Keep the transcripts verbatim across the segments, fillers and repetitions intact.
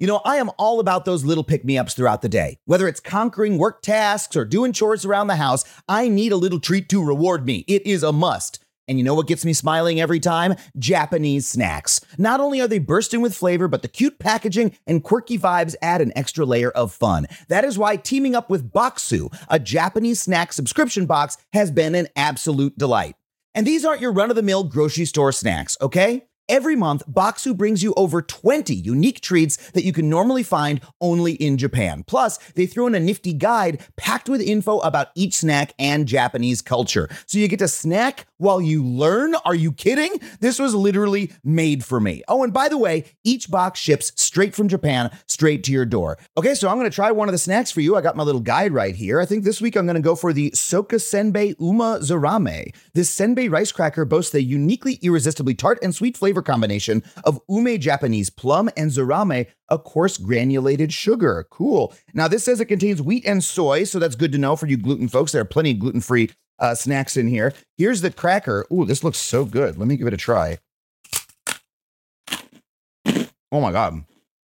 You know, I am all about those little pick-me-ups throughout the day. Whether it's conquering work tasks or doing chores around the house, I need a little treat to reward me. It is a must. And you know what gets me smiling every time? Japanese snacks. Not only are they bursting with flavor, but the cute packaging and quirky vibes add an extra layer of fun. That is why teaming up with Bokksu, a Japanese snack subscription box, has been an absolute delight. And these aren't your run-of-the-mill grocery store snacks, okay? Every month, Bokksu brings you over twenty unique treats that you can normally find only in Japan. Plus, they throw in a nifty guide packed with info about each snack and Japanese culture. So you get to snack while you learn? Are you kidding? This was literally made for me. Oh, and by the way, each box ships straight from Japan, straight to your door. Okay, so I'm going to try one of the snacks for you. I got my little guide right here. I think this week I'm going to go for the Soka Senbei Uma Zarame. This senbei rice cracker boasts a uniquely irresistibly tart and sweet flavor combination of ume Japanese plum and zarame, a coarse granulated sugar. Cool. Now, this says it contains wheat and soy, so that's good to know for you gluten folks. There are plenty of gluten-free uh, snacks in here. Here's the cracker. Ooh, this looks so good. Let me give it a try. Oh my God.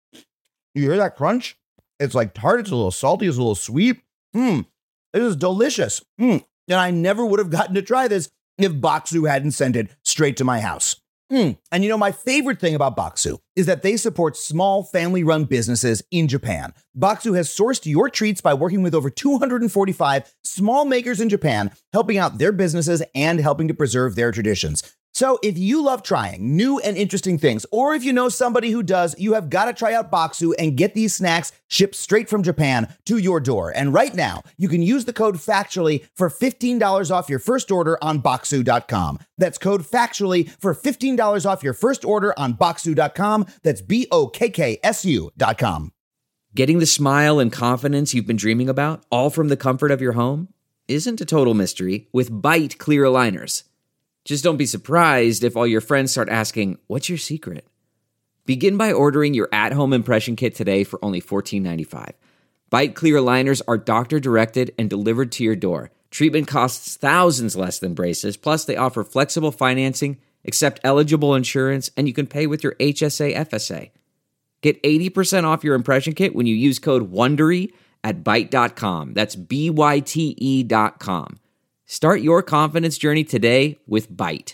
You hear that crunch? It's like tart. It's a little salty. It's a little sweet. Mmm. It is delicious. Mmm. And I never would have gotten to try this if Bokksu hadn't sent it straight to my house. Mm. And you know, my favorite thing about Bokksu is that they support small family-run businesses in Japan. Bokksu has sourced your treats by working with over two hundred forty-five small makers in Japan, helping out their businesses and helping to preserve their traditions. So if you love trying new and interesting things, or if you know somebody who does, you have got to try out Bokksu and get these snacks shipped straight from Japan to your door. And right now, you can use the code FACTUALLY for fifteen dollars off your first order on Bokksu dot com. That's code FACTUALLY for fifteen dollars off your first order on Bokksu dot com. That's B O K K S U dot com. Getting the smile and confidence you've been dreaming about, all from the comfort of your home, isn't a total mystery with Byte clear aligners. Just don't be surprised if all your friends start asking, what's your secret? Begin by ordering your at-home impression kit today for only fourteen ninety-five. Byte clear aligners are doctor-directed and delivered to your door. Treatment costs thousands less than braces, plus they offer flexible financing, accept eligible insurance, and you can pay with your H S A F S A. Get eighty percent off your impression kit when you use code WONDERY at byte dot com. That's B Y T E dot com. Start your confidence journey today with Byte.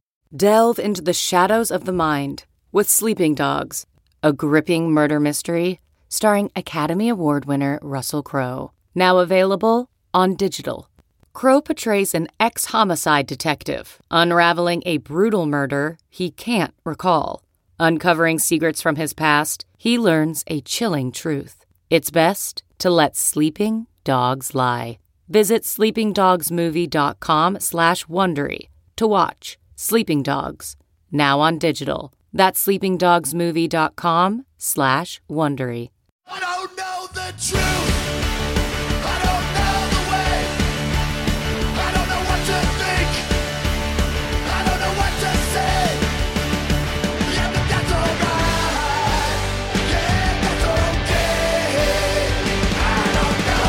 Delve into the shadows of the mind with Sleeping Dogs, a gripping murder mystery starring Academy Award winner Russell Crowe. Now available on digital. Crowe portrays an ex-homicide detective unraveling a brutal murder he can't recall. Uncovering secrets from his past, he learns a chilling truth. It's best to let sleeping dogs lie. Visit sleepingdogsmovie.com slash Wondery to watch Sleeping Dogs, now on digital. That's sleepingdogsmovie.com slash Wondery. I don't know the truth. I don't know the way. I don't know what to think. I don't know what to say. Yeah, but that's alright. Yeah, that's okay. I don't know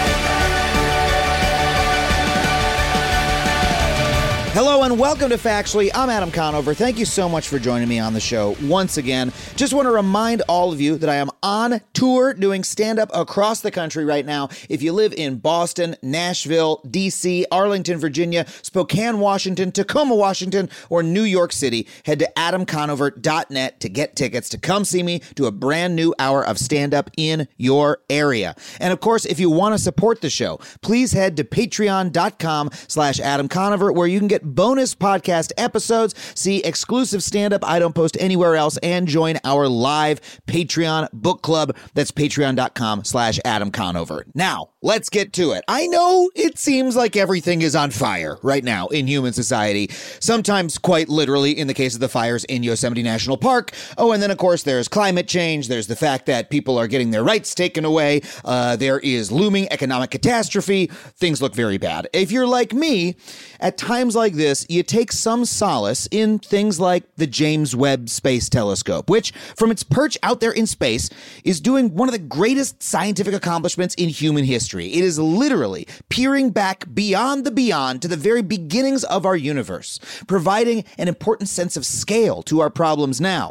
anything. Hello and welcome to Factually. I'm Adam Conover. Thank you so much for joining me on the show once again. Just want to remind all of you that I am on tour doing stand-up across the country right now. If you live in Boston, Nashville, D C, Arlington, Virginia, Spokane, Washington, Tacoma, Washington, or New York City, head to adam conover dot net to get tickets to come see me do a brand new hour of stand-up in your area. And of course, if you want to support the show, please head to patreon.com slash Adam Conover, where you can get bonus podcast episodes, see exclusive stand-up I don't post anywhere else, and join our live Patreon book club. That's patreon.com slash Adam Conover. Now, let's get to it. I know it seems like everything is on fire right now in human society, sometimes quite literally in the case of the fires in Yosemite National Park. Oh, and then, of course, there's climate change. There's the fact that people are getting their rights taken away. Uh, there is looming economic catastrophe. Things look very bad. If you're like me, at times like this, you take some solace in things like the James Webb Space Telescope, which, from its perch out there in space, is doing one of the greatest scientific accomplishments in human history. It is literally peering back beyond the beyond to the very beginnings of our universe, providing an important sense of scale to our problems now.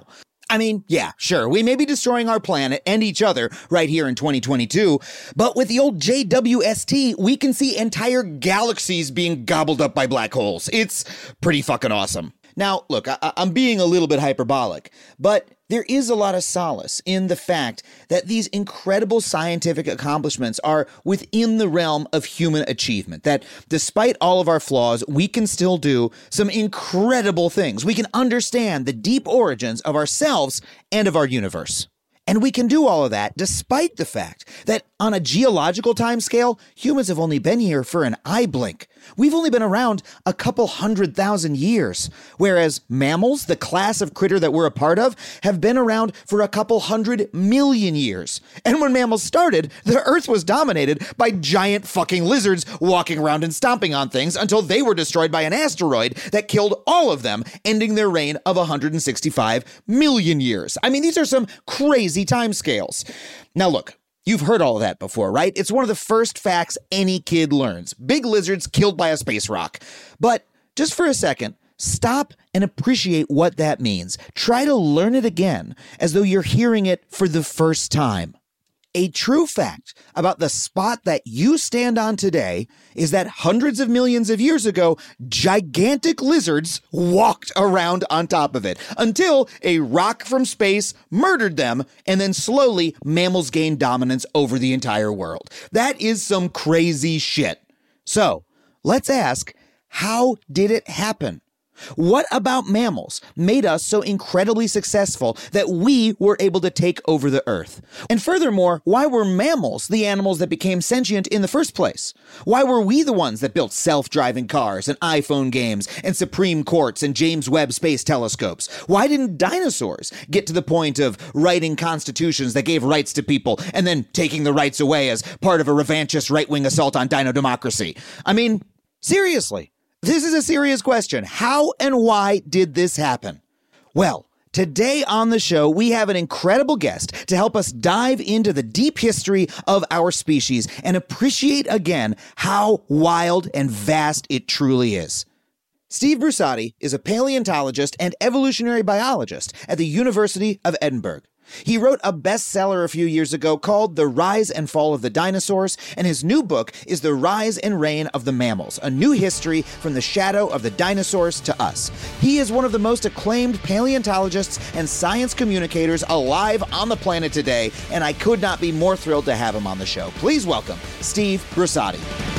I mean, yeah, sure, we may be destroying our planet and each other right here in twenty twenty-two, but with the old J W S T, we can see entire galaxies being gobbled up by black holes. It's pretty fucking awesome. Now, look, I- I'm being a little bit hyperbolic, but there is a lot of solace in the fact that these incredible scientific accomplishments are within the realm of human achievement, that despite all of our flaws, we can still do some incredible things. We can understand the deep origins of ourselves and of our universe. And we can do all of that despite the fact that on a geological timescale, humans have only been here for an eye blink. We've only been around a couple hundred thousand years, whereas mammals, the class of critter that we're a part of, have been around for a couple hundred million years. And when mammals started, the Earth was dominated by giant fucking lizards walking around and stomping on things until they were destroyed by an asteroid that killed all of them, ending their reign of one hundred sixty-five million years. I mean, these are some crazy timescales. Now look, you've heard all of that before, right? It's one of the first facts any kid learns. Big lizards killed by a space rock. But just for a second, stop and appreciate what that means. Try to learn it again as though you're hearing it for the first time. A true fact about the spot that you stand on today is that hundreds of millions of years ago, gigantic lizards walked around on top of it until a rock from space murdered them, and then slowly mammals gained dominance over the entire world. That is some crazy shit. So let's ask, how did it happen? What about mammals made us so incredibly successful that we were able to take over the Earth? And furthermore, why were mammals the animals that became sentient in the first place? Why were we the ones that built self-driving cars and iPhone games and Supreme Courts and James Webb Space Telescopes? Why didn't dinosaurs get to the point of writing constitutions that gave rights to people and then taking the rights away as part of a revanchist right-wing assault on dino democracy? I mean, seriously. This is a serious question. How and why did this happen? Well, today on the show, we have an incredible guest to help us dive into the deep history of our species and appreciate again how wild and vast it truly is. Steve Brusatte is a paleontologist and evolutionary biologist at the University of Edinburgh. He wrote a bestseller a few years ago called The Rise and Fall of the Dinosaurs, and his new book is The Rise and Reign of the Mammals, a new history from the shadow of the dinosaurs to us. He is one of the most acclaimed paleontologists and science communicators alive on the planet today, and I could not be more thrilled to have him on the show. Please welcome Steve Brusatte.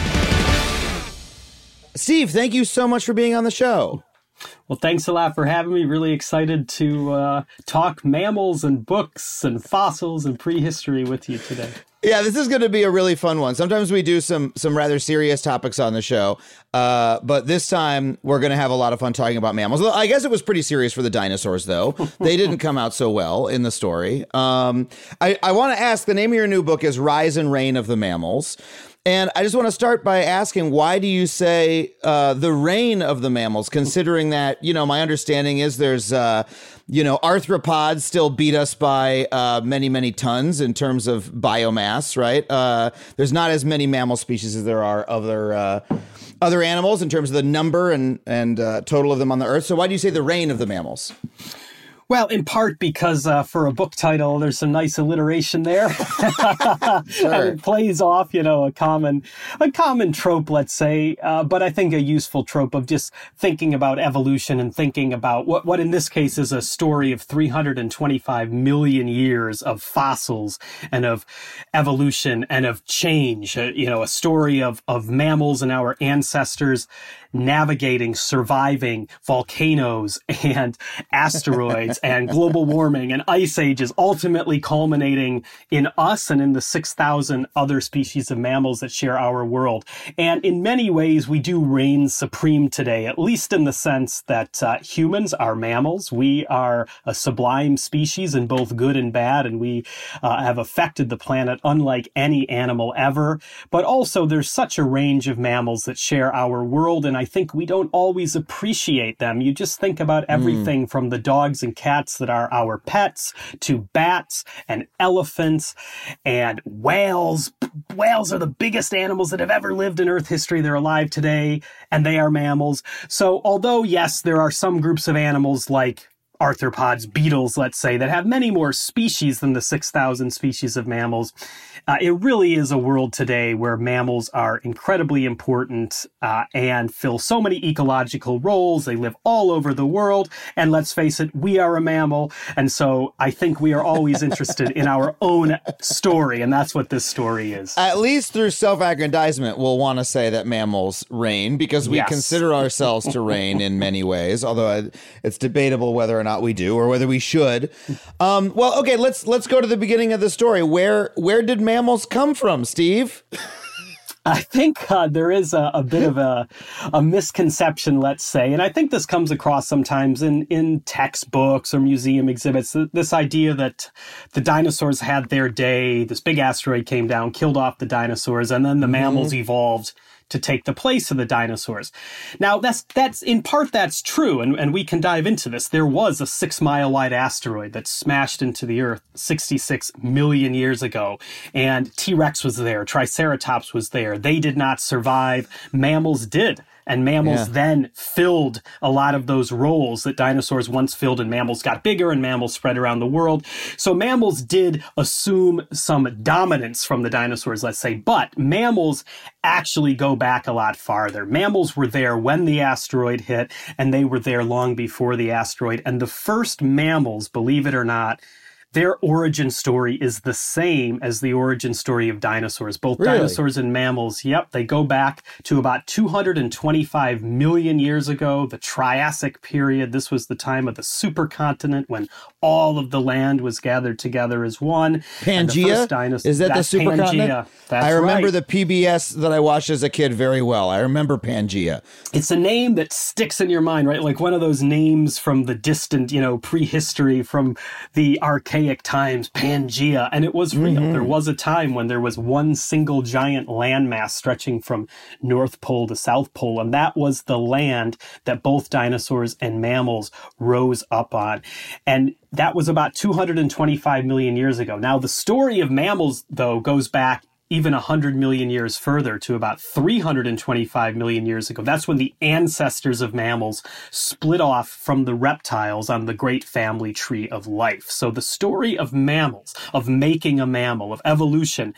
Steve, thank you so much for being on the show. Well, thanks a lot for having me. Really excited to uh, talk mammals and books and fossils and prehistory with you today. Yeah, this is going to be a really fun one. Sometimes we do some some rather serious topics on the show, uh, but this time we're going to have a lot of fun talking about mammals. I guess it was pretty serious for the dinosaurs, though. They didn't come out so well in the story. Um, I, I want to ask, the name of your new book is Rise and Reign of the Mammals. And I just want to start by asking, why do you say uh, the reign of the mammals, considering that, you know, my understanding is there's, uh, you know, arthropods still beat us by uh, many, many tons in terms of biomass, right? Uh, there's not as many mammal species as there are other uh, other animals in terms of the number and, and uh, total of them on the Earth. So why do you say the reign of the mammals? Well, in part because uh, for a book title, there's some nice alliteration there. Sure. And it plays off, you know, a common a common trope, let's say, uh, but I think a useful trope of just thinking about evolution and thinking about what, what in this case is a story of three hundred twenty-five million years of fossils and of evolution and of change, uh, you know, a story of, of mammals and our ancestors navigating, surviving volcanoes and asteroids and global warming and ice ages, ultimately culminating in us and in the six thousand other species of mammals that share our world. And in many ways, we do reign supreme today, at least in the sense that uh, humans are mammals. We are a sublime species in both good and bad, and we uh, have affected the planet unlike any animal ever. But also, there's such a range of mammals that share our world, and I think we don't always appreciate them. You just think about everything mm. from the dogs and cats that are our pets to bats and elephants and whales. Whales are the biggest animals that have ever lived in Earth history. They're alive today, and they are mammals. So although, yes, there are some groups of animals like arthropods, beetles, let's say, that have many more species than the six thousand species of mammals. Uh, it really is a world today where mammals are incredibly important uh, and fill so many ecological roles. They live all over the world. And let's face it, we are a mammal. And so I think we are always interested in our own story. And that's what this story is. At least through self-aggrandizement, we'll want to say that mammals reign because we Yes. consider ourselves to reign in many ways, although it's debatable whether or not we do or whether we should. Um, well, okay, let's let's go to the beginning of the story. Where where did mammals come from, Steve? I think uh, there is a, a bit of a, a misconception, let's say, and I think this comes across sometimes in, in textbooks or museum exhibits, this idea that the dinosaurs had their day, this big asteroid came down, killed off the dinosaurs, and then the mammals mm-hmm. evolved to take the place of the dinosaurs. Now, that's that's in part that's true, and, and we can dive into this. There was a six-mile-wide asteroid that smashed into the Earth sixty-six million years ago, and T-Rex was there, Triceratops was there. They did not survive. Mammals did. And mammals yeah. then filled a lot of those roles that dinosaurs once filled, and mammals got bigger and mammals spread around the world. So mammals did assume some dominance from the dinosaurs, let's say, but mammals actually go back a lot farther. Mammals were there when the asteroid hit, and they were there long before the asteroid. And the first mammals, believe it or not, their origin story is the same as the origin story of dinosaurs. Both really? Dinosaurs and mammals, yep, they go back to about two hundred twenty-five million years ago, the Triassic period. This was the time of the supercontinent when all of the land was gathered together as one. Pangea? Dinos- is that the supercontinent? Pangea. That's I remember right. the P B S that I watched as a kid very well. I remember Pangea. It's a name that sticks in your mind, right? Like one of those names from the distant, you know, prehistory, from the archaic times, Pangea. And it was real. Mm-hmm. There was a time when there was one single giant landmass stretching from North Pole to South Pole. And that was the land that both dinosaurs and mammals rose up on. And that was about two hundred twenty-five million years ago. Now, the story of mammals, though, goes back even one hundred million years further to about three hundred twenty-five million years ago. That's when the ancestors of mammals split off from the reptiles on the great family tree of life. So the story of mammals, of making a mammal, of evolution,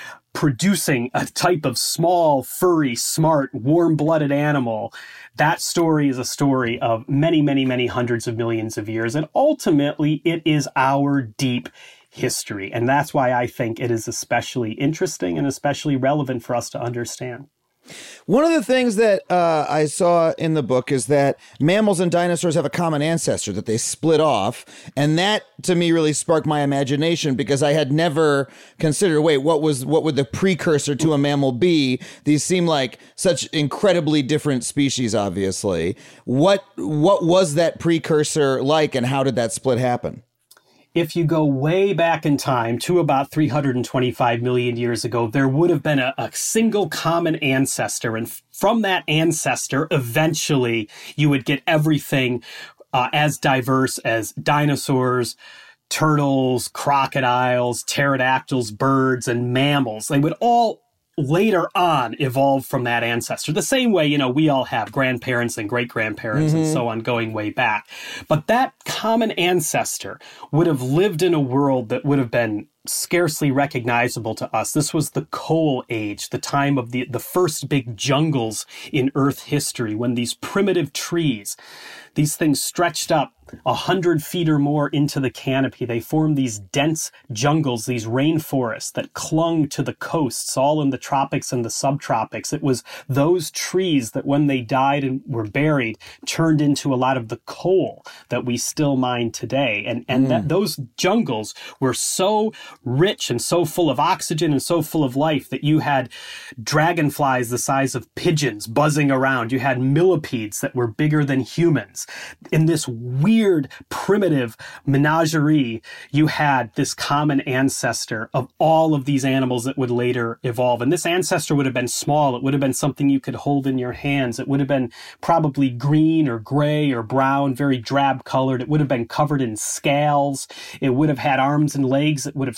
producing a type of small, furry, smart, warm-blooded animal, that story is a story of many, many, many hundreds of millions of years. And ultimately, it is our deep history. And that's why I think it is especially interesting and especially relevant for us to understand. One of the things that uh, I saw in the book is that mammals and dinosaurs have a common ancestor, that they split off. And that, to me, really sparked my imagination because I had never considered, wait, what was what would the precursor to a mammal be? These seem like such incredibly different species, obviously. What what was that precursor like, and how did that split happen? If you go way back in time to about three hundred twenty-five million years ago, there would have been a, a single common ancestor. And from that ancestor, eventually you would get everything uh, as diverse as dinosaurs, turtles, crocodiles, pterodactyls, birds, and mammals. They would all later on evolve from that ancestor. The same way, you know, we all have grandparents and great-grandparents mm-hmm. and so on going way back. But that common ancestor would have lived in a world that would have been scarcely recognizable to us. This was the Coal Age, the time of the, the first big jungles in Earth history, when these primitive trees, these things stretched up a hundred feet or more into the canopy. They formed these dense jungles, these rainforests that clung to the coasts, all in the tropics and the subtropics. It was those trees that when they died and were buried, turned into a lot of the coal that we still mine today. And, and mm. that those jungles were so rich and so full of oxygen and so full of life that you had dragonflies the size of pigeons buzzing around. You had millipedes that were bigger than humans. In this weird, primitive menagerie, you had this common ancestor of all of these animals that would later evolve. And this ancestor would have been small. It would have been something you could hold in your hands. It would have been probably green or gray or brown, very drab colored. It would have been covered in scales. It would have had arms and legs. It would have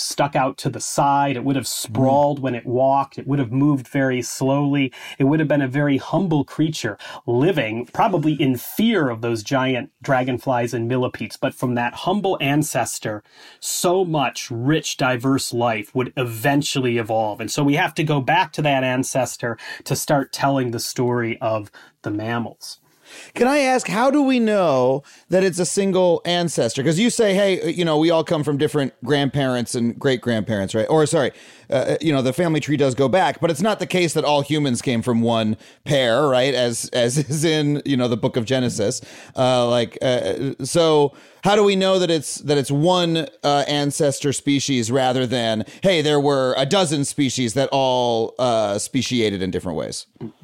stuck out to the side. It would have sprawled mm. when it walked. It would have moved very slowly. It would have been a very humble creature living probably in fear of those giant dragonflies and millipedes. But from that humble ancestor, so much rich, diverse life would eventually evolve. And so we have to go back to that ancestor to start telling the story of the mammals. Can I ask, how do we know that it's a single ancestor? Because you say, hey, you know, we all come from different grandparents and great-grandparents, right? Or, sorry, uh, you know, the family tree does go back, but it's not the case that all humans came from one pair, right? As as is in, you know, the book of Genesis. Uh, like, uh, so how do we know that it's that it's one uh, ancestor species rather than, hey, there were a dozen species that all uh, speciated in different ways?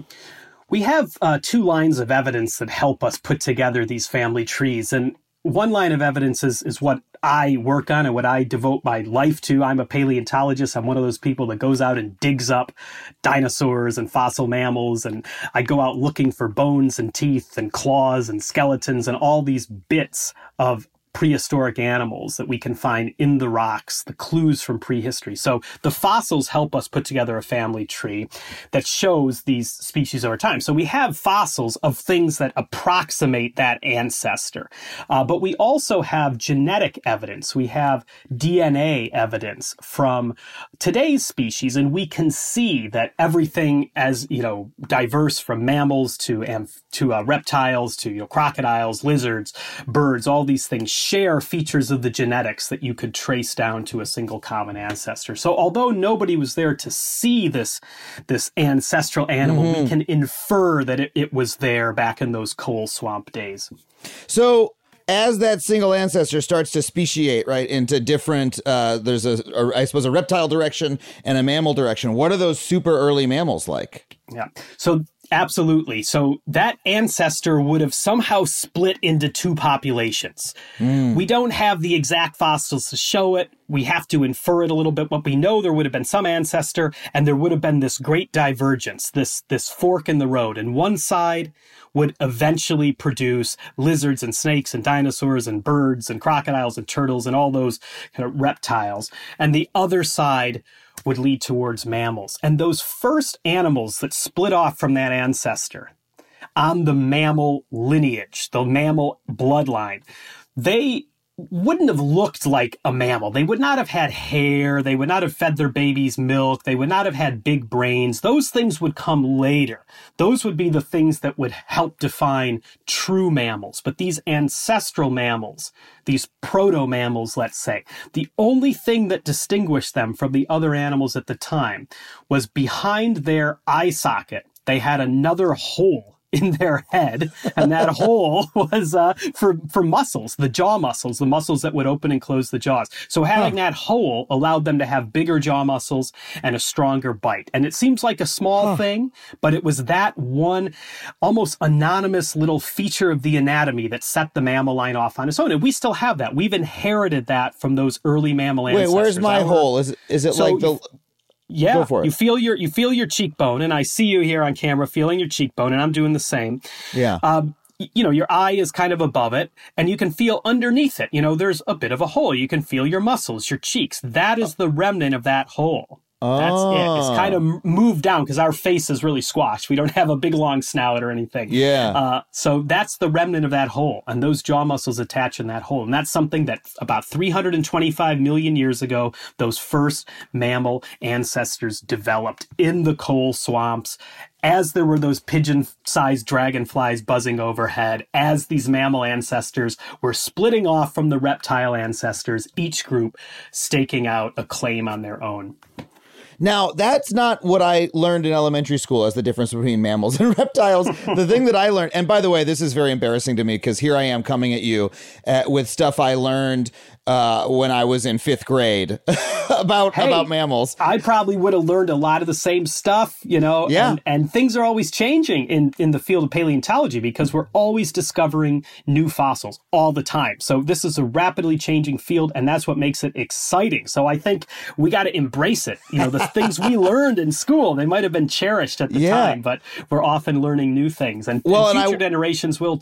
We have uh, two lines of evidence that help us put together these family trees. And one line of evidence is, is what I work on and what I devote my life to. I'm a paleontologist. I'm one of those people that goes out and digs up dinosaurs and fossil mammals. And I go out looking for bones and teeth and claws and skeletons and all these bits of prehistoric animals that we can find in the rocks, the clues from prehistory. So the fossils help us put together a family tree that shows these species over time. So we have fossils of things that approximate that ancestor. Uh, but we also have genetic evidence. We have D N A evidence from today's species, and we can see that everything as, you know, diverse from mammals to amph- to uh, reptiles to, you know, crocodiles, lizards, birds, all these things share features of the genetics that you could trace down to a single common ancestor. So although nobody was there to see this, this ancestral animal, mm-hmm. we can infer that it, it was there back in those coal swamp days. So as that single ancestor starts to speciate, right, into different, uh, there's a, a, I suppose, a reptile direction and a mammal direction. What are those super early mammals like? Yeah. So absolutely. So that ancestor would have somehow split into two populations. Mm. We don't have the exact fossils to show it. We have to infer it a little bit. But we know there would have been some ancestor, and there would have been this great divergence, this, this fork in the road. And one side would eventually produce lizards and snakes and dinosaurs and birds and crocodiles and turtles and all those kind of reptiles. And the other side would lead towards mammals. And those first animals that split off from that ancestor on the mammal lineage, the mammal bloodline, they wouldn't have looked like a mammal. They would not have had hair. They would not have fed their babies milk. They would not have had big brains. Those things would come later. Those would be the things that would help define true mammals. But these ancestral mammals, these proto-mammals, let's say, the only thing that distinguished them from the other animals at the time was behind their eye socket, they had another hole in their head, and that hole was uh, for for muscles, the jaw muscles, the muscles that would open and close the jaws. So having huh. that hole allowed them to have bigger jaw muscles and a stronger bite. And it seems like a small huh. thing, but it was that one almost anonymous little feature of the anatomy that set the mammal line off on its own. And we still have that. We've inherited that from those early mammal ancestors. Wait, where's my Our, hole? Is it, is it so like the... Yeah, Go for it. you feel your you feel your cheekbone, and I see you here on camera feeling your cheekbone, and I'm doing the same. Yeah. Um, you know, your eye is kind of above it, and you can feel underneath it. You know, there's a bit of a hole. You can feel your muscles, your cheeks. That is the remnant of that hole. That's oh. it. It's kind of moved down because our face is really squashed. We don't have a big long snout or anything. Yeah. Uh, so that's the remnant of that hole, and those jaw muscles attach in that hole. And that's something that about three hundred twenty-five million years ago, those first mammal ancestors developed in the coal swamps. As there were those pigeon-sized dragonflies buzzing overhead, as these mammal ancestors were splitting off from the reptile ancestors, each group staking out a claim on their own. Now, that's not what I learned in elementary school as the difference between mammals and reptiles. The thing that I learned, and by the way, this is very embarrassing to me because here I am coming at you uh, with stuff I learned uh, when I was in fifth grade about hey, about mammals. I probably would have learned a lot of the same stuff, you know, yeah. and, and things are always changing in, in the field of paleontology because we're always discovering new fossils all the time. So this is a rapidly changing field, and that's what makes it exciting. So I think we got to embrace it. You know, the things we learned in school, they might have been cherished at the yeah. time, but we're often learning new things, and, well, and future and I, generations will too.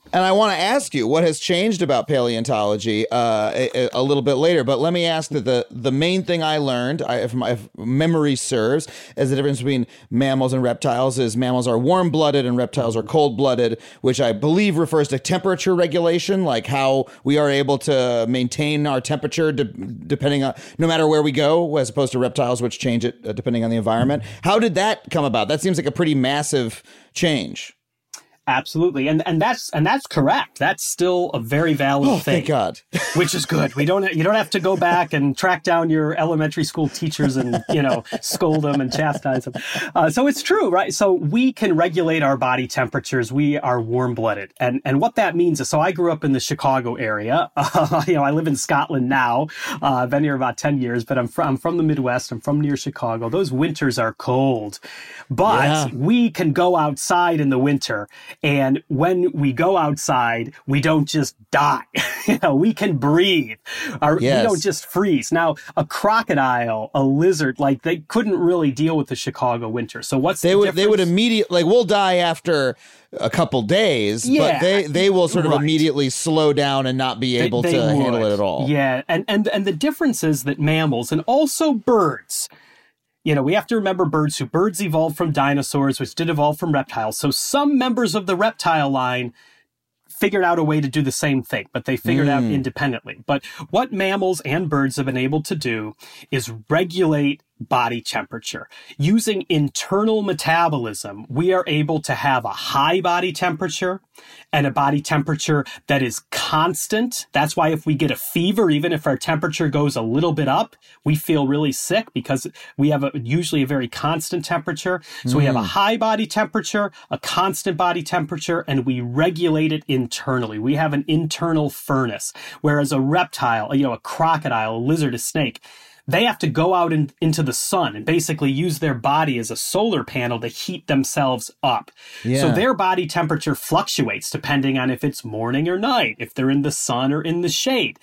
And I want to ask you what has changed about paleontology uh, a, a little bit later. But let me ask that the the main thing I learned, I, if my if memory serves, is the difference between mammals and reptiles is mammals are warm-blooded and reptiles are cold-blooded, which I believe refers to temperature regulation, like how we are able to maintain our temperature de- depending on no matter where we go, as opposed to reptiles, which change it uh, depending on the environment. How did that come about? That seems like a pretty massive change. Absolutely. And and that's and that's correct. That's still a very valid oh, thing. Thank God. Which is good. We don't you don't have to go back and track down your elementary school teachers and, you know, scold them and chastise them. Uh, so it's true, right? So we can regulate our body temperatures. We are warm-blooded. And and what that means is, so I grew up in the Chicago area. Uh, you know, I live in Scotland now. Uh, I've been here about ten years, but I'm from, I'm from the Midwest. I'm from near Chicago. Those winters are cold. But yeah. we can go outside in the winter. And when we go outside, we don't just die. you know, we can breathe. Our, yes. We don't just freeze. Now, a crocodile, a lizard, like they couldn't really deal with the Chicago winter. So what's they the would difference? they would immediately like we'll die after a couple days, yeah, but they they will sort of right. immediately slow down and not be able they, they to would. handle it at all. Yeah, and and and the difference is that mammals and also birds. You know, we have to remember birds who birds evolved from dinosaurs, which did evolve from reptiles. So some members of the reptile line figured out a way to do the same thing, but they figured mm. out independently. But what mammals and birds have been able to do is regulate body temperature. Using internal metabolism, we are able to have a high body temperature and a body temperature that is constant. That's why if we get a fever, even if our temperature goes a little bit up, we feel really sick because we have a, usually a very constant temperature. So mm. we have a high body temperature, a constant body temperature, and we regulate it internally. We have an internal furnace, whereas a reptile, you know, a crocodile, a lizard, a snake, they have to go out in, into the sun and basically use their body as a solar panel to heat themselves up. Yeah. So their body temperature fluctuates depending on if it's morning or night, if they're in the sun or in the shade.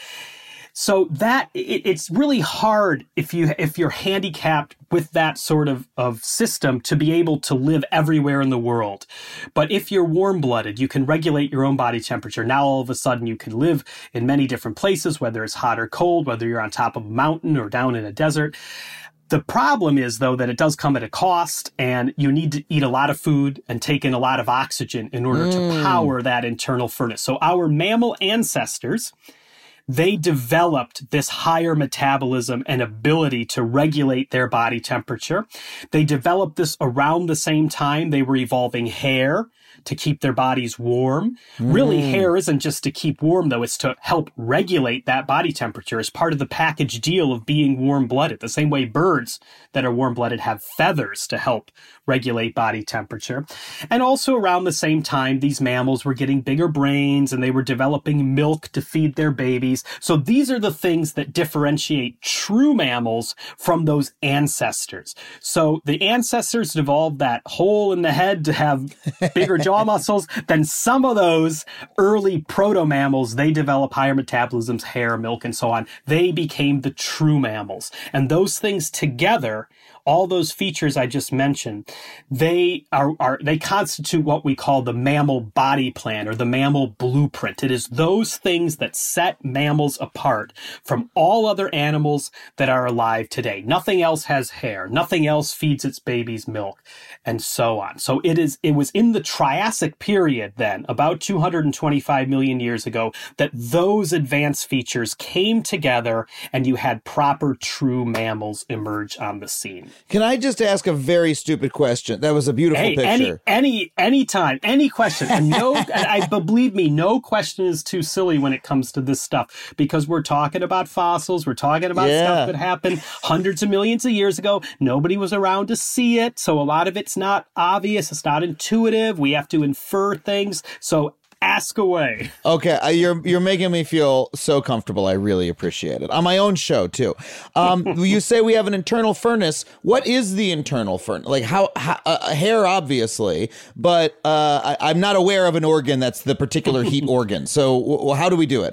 So that it, it's really hard if you if you're handicapped with that sort of, of system to be able to live everywhere in the world. But if you're warm-blooded, you can regulate your own body temperature. Now all of a sudden you can live in many different places, whether it's hot or cold, whether you're on top of a mountain or down in a desert. The problem is, though, that it does come at a cost, and you need to eat a lot of food and take in a lot of oxygen in order mm. to power that internal furnace. So our mammal ancestors, they developed this higher metabolism and ability to regulate their body temperature. They developed this around the same time they were evolving hair to keep their bodies warm. Mm. Really, hair isn't just to keep warm, though. It's to help regulate that body temperature as part of the package deal of being warm-blooded. The same way birds that are warm-blooded have feathers to help regulate body temperature. And also around the same time, these mammals were getting bigger brains and they were developing milk to feed their babies. So these are the things that differentiate true mammals from those ancestors. So the ancestors evolved that hole in the head to have bigger jaw muscles. Then some of those early proto-mammals, they develop higher metabolisms, hair, milk, and so on. They became the true mammals. And those things together, all those features I just mentioned, they are, are they constitute what we call the mammal body plan or the mammal blueprint. It is those things that set mammals apart from all other animals that are alive today. Nothing else has hair. Nothing else feeds its babies milk, and so on. So it is. It was in the Triassic period then, about two hundred twenty-five million years ago, that those advanced features came together and you had proper true mammals emerge on the scene. Can I just ask a very stupid question? That was a beautiful hey, picture. Any, any, any time, any question. And no, and I believe me, no question is too silly when it comes to this stuff, because we're talking about fossils. We're talking about yeah. stuff that happened hundreds of millions of years ago. Nobody was around to see it. So a lot of it's not obvious. It's not intuitive. We have to infer things. So ask away. Okay, uh, you're you're making me feel so comfortable. I really appreciate it. On my own show too. Um, you say we have an internal furnace. What is the internal furnace? Like how, how uh, hair, obviously, but uh, I, I'm not aware of an organ that's the particular heat organ. So w- how do we do it?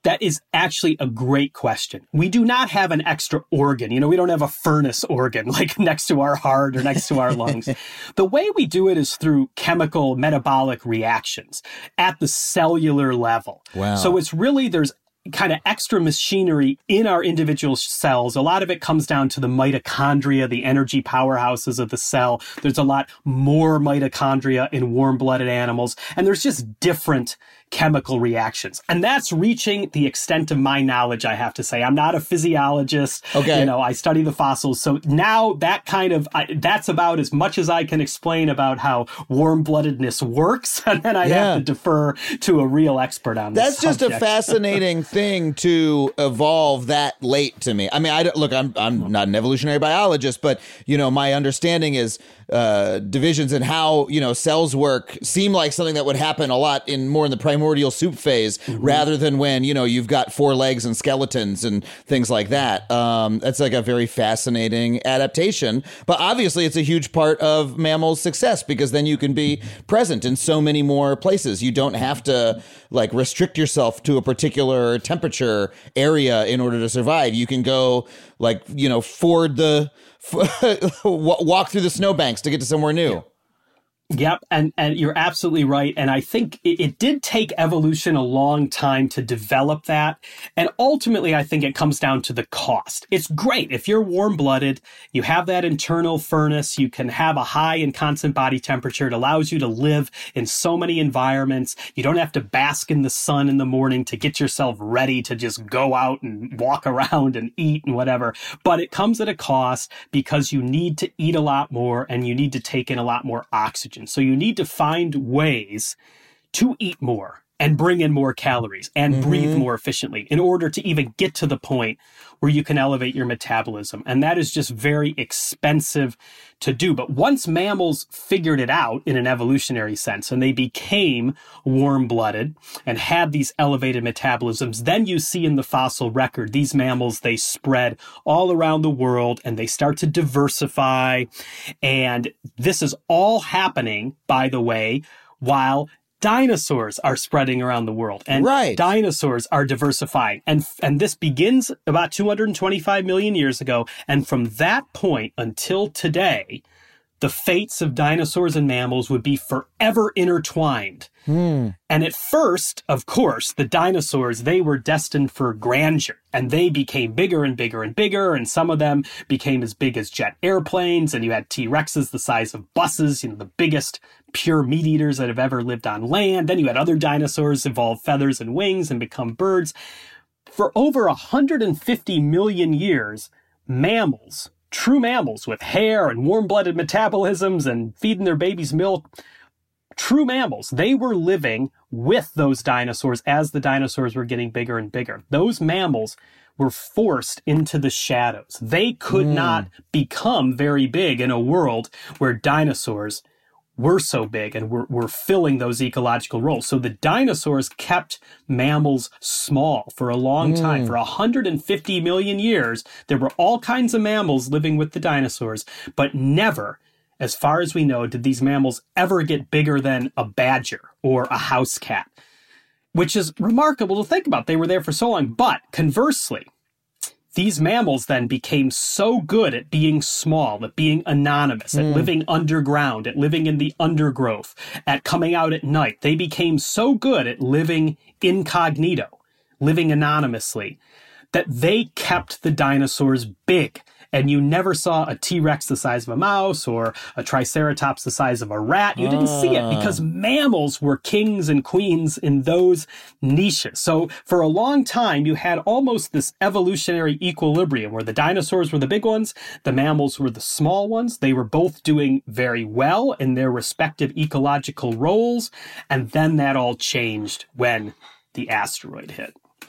That is actually a great question. We do not have an extra organ. You know, we don't have a furnace organ like next to our heart or next to our lungs. The way we do it is through chemical metabolic reactions at the cellular level. Wow. So it's really, there's kind of extra machinery in our individual cells. A lot of it comes down to the mitochondria, the energy powerhouses of the cell. There's a lot more mitochondria in warm-blooded animals, and there's just different chemical reactions. And that's reaching the extent of my knowledge, I have to say. I'm not a physiologist. Okay. You know, I study the fossils. So now that kind of, I, that's about as much as I can explain about how warm-bloodedness works. And then I Yeah. have to defer to a real expert on this That's just a subject. fascinating thing to evolve that late to me. I mean, I don't, look, I'm I'm not an evolutionary biologist, but you know, my understanding is uh, divisions and how you know cells work seem like something that would happen a lot in more in the primordial soup phase, mm-hmm. rather than when you know you've got four legs and skeletons and things like that. Um, that's like a very fascinating adaptation, but obviously it's a huge part of mammals' success because then you can be present in so many more places. You don't have to like restrict yourself to a particular temperature area in order to survive. You can go like, you know, ford the, walk through the snowbanks to get to somewhere new. Yep, and, and you're absolutely right. And I think it, it did take evolution a long time to develop that. And ultimately, I think it comes down to the cost. It's great. If you're warm-blooded, you have that internal furnace, you can have a high and constant body temperature. It allows you to live in so many environments. You don't have to bask in the sun in the morning to get yourself ready to just go out and walk around and eat and whatever. But it comes at a cost because you need to eat a lot more and you need to take in a lot more oxygen. So you need to find ways to eat more and bring in more calories and mm-hmm. breathe more efficiently in order to even get to the point where you can elevate your metabolism. And that is just very expensive to do. But once mammals figured it out in an evolutionary sense and they became warm-blooded and had these elevated metabolisms, then you see in the fossil record, these mammals, they spread all around the world and they start to diversify. And this is all happening, by the way, while dinosaurs are spreading around the world and right. dinosaurs are diversifying. And, and this begins about two hundred twenty-five million years ago. And from that point until today, the fates of dinosaurs and mammals would be forever intertwined. Hmm. And at first, of course, the dinosaurs, they were destined for grandeur. And they became bigger and bigger and bigger. And some of them became as big as jet airplanes. And you had T-Rexes the size of buses, you know, the biggest pure meat eaters that have ever lived on land. Then you had other dinosaurs evolve feathers and wings and become birds. For over one hundred fifty million years, mammals, true mammals with hair and warm-blooded metabolisms and feeding their babies milk, true mammals, they were living with those dinosaurs as the dinosaurs were getting bigger and bigger. Those mammals were forced into the shadows. They could mm. not become very big in a world where dinosaurs were so big and were, were filling those ecological roles. So the dinosaurs kept mammals small for a long mm. time. For one hundred fifty million years, there were all kinds of mammals living with the dinosaurs, but never, as far as we know, did these mammals ever get bigger than a badger or a house cat, which is remarkable to think about. They were there for so long. But conversely, these mammals then became so good at being small, at being anonymous, at mm. living underground, at living in the undergrowth, at coming out at night. They became so good at living incognito, living anonymously, that they kept the dinosaurs big. And you never saw a T-Rex the size of a mouse or a Triceratops the size of a rat. You didn't see it because mammals were kings and queens in those niches. So for a long time, you had almost this evolutionary equilibrium where the dinosaurs were the big ones, the mammals were the small ones. They were both doing very well in their respective ecological roles. And then that all changed when the asteroid hit.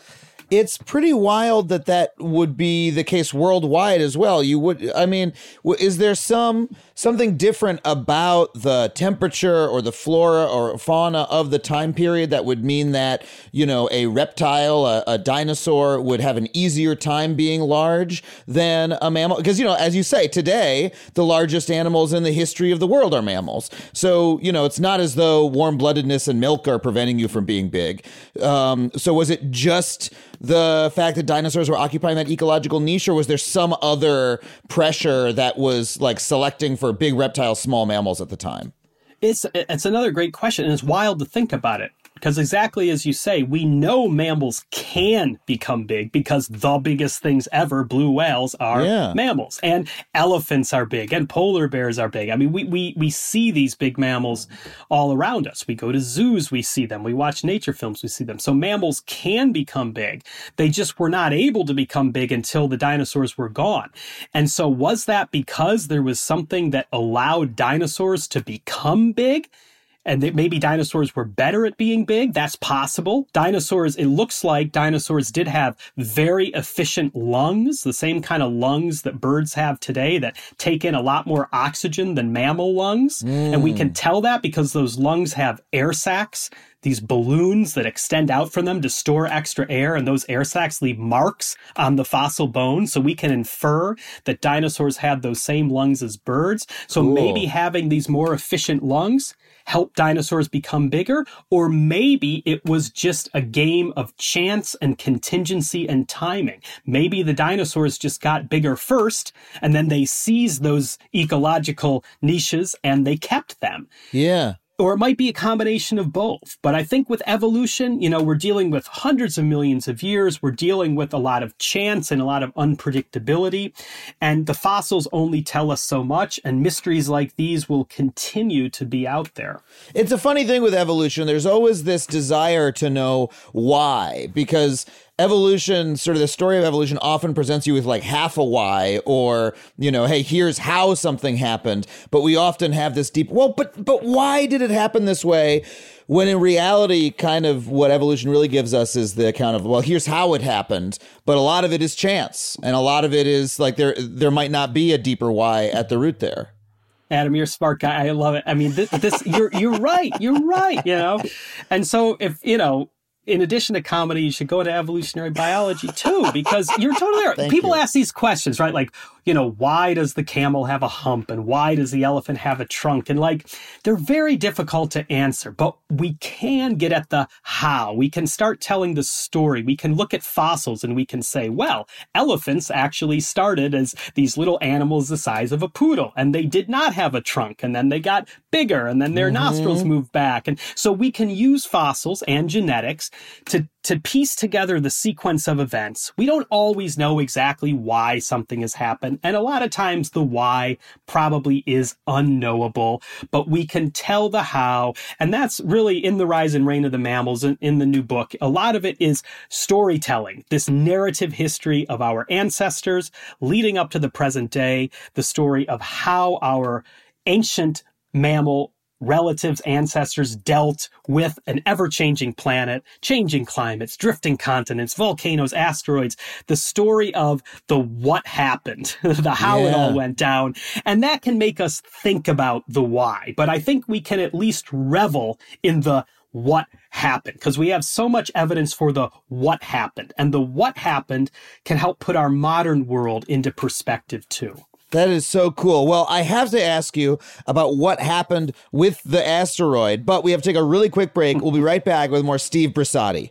it's pretty wild that that would be the case worldwide as well. You would, I mean, w- is there some something different about the temperature or the flora or fauna of the time period that would mean that, you know, a reptile, a, a dinosaur would have an easier time being large than a mammal? Because, you know, as you say, today, the largest animals in the history of the world are mammals. So, you know, it's not as though warm-bloodedness and milk are preventing you from being big. Um, so was it just the fact that dinosaurs were occupying that ecological niche, or was there some other pressure that was like selecting for big reptiles, small mammals at the time? It's it's another great question, and it's wild to think about it. Because exactly as you say, we know mammals can become big because the biggest things ever, blue whales, are yeah. mammals. And elephants are big, and polar bears are big. I mean, we, we, we see these big mammals all around us. We go to zoos, we see them. We watch nature films, we see them. So mammals can become big. They just were not able to become big until the dinosaurs were gone. And so was that because there was something that allowed dinosaurs to become big? And that maybe dinosaurs were better at being big? That's possible. Dinosaurs, it looks like dinosaurs did have very efficient lungs, the same kind of lungs that birds have today that take in a lot more oxygen than mammal lungs. Mm. And we can tell that because those lungs have air sacs, these balloons that extend out from them to store extra air, and those air sacs leave marks on the fossil bones. So we can infer that dinosaurs had those same lungs as birds. So cool. Maybe having these more efficient lungs help dinosaurs become bigger, or maybe it was just a game of chance and contingency and timing. Maybe the dinosaurs just got bigger first, and then they seized those ecological niches and they kept them. Yeah. Or it might be a combination of both. But I think with evolution, you know, we're dealing with hundreds of millions of years. We're dealing with a lot of chance and a lot of unpredictability. And the fossils only tell us so much. And mysteries like these will continue to be out there. It's a funny thing with evolution. There's always this desire to know why, because evolution, sort of the story of evolution, often presents you with like half a why, or, you know, hey, here's how something happened. But we often have this deep, well, but but why did it happen this way? When in reality, kind of what evolution really gives us is the account of, well, here's how it happened. But a lot of it is chance. And a lot of it is like there there might not be a deeper why at the root there. Adam, you're a smart guy. I love it. I mean, this, this you're you're right. You're right, you know. And so if, you know, in addition to comedy, you should go to evolutionary biology too, because you're totally right. People you. ask these questions, right? Like, you know, why does the camel have a hump, and why does the elephant have a trunk? And like, they're very difficult to answer, but we can get at the how. We can start telling the story. We can look at fossils and we can say, well, elephants actually started as these little animals the size of a poodle, and they did not have a trunk, and then they got bigger, and then their mm-hmm. nostrils moved back. And so we can use fossils and genetics to to piece together the sequence of events. We don't always know exactly why something has happened, and a lot of times the why probably is unknowable, but we can tell the how, and that's really in The Rise and Reign of the Mammals in, in the new book. A lot of it is storytelling, this narrative history of our ancestors leading up to the present day, the story of how our ancient mammal relatives, ancestors dealt with an ever-changing planet, changing climates, drifting continents, volcanoes, asteroids, the story of the what happened, the how yeah. it all went down. And that can make us think about the why. But I think we can at least revel in the what happened, because we have so much evidence for the what happened. And the what happened can help put our modern world into perspective too. That is so cool. Well, I have to ask you about what happened with the asteroid, but we have to take a really quick break. We'll be right back with more Steve Brisati.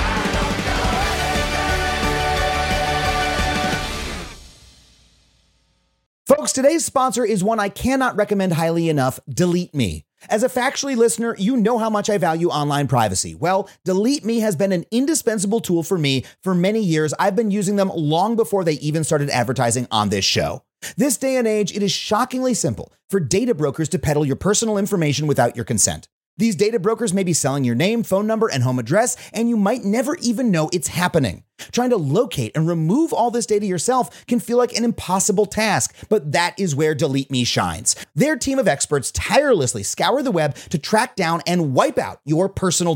Folks, today's sponsor is one I cannot recommend highly enough, Delete Me. As a Factually listener, you know how much I value online privacy. Well, Delete Me has been an indispensable tool for me for many years. I've been using them long before they even started advertising on this show. This day and age, it is shockingly simple for data brokers to peddle your personal information without your consent. These data brokers may be selling your name, phone number, and home address, and you might never even know it's happening. Trying to locate and remove all this data yourself can feel like an impossible task, but that is where Delete Me shines. Their team of experts tirelessly scour the web to track down and wipe out your personal data.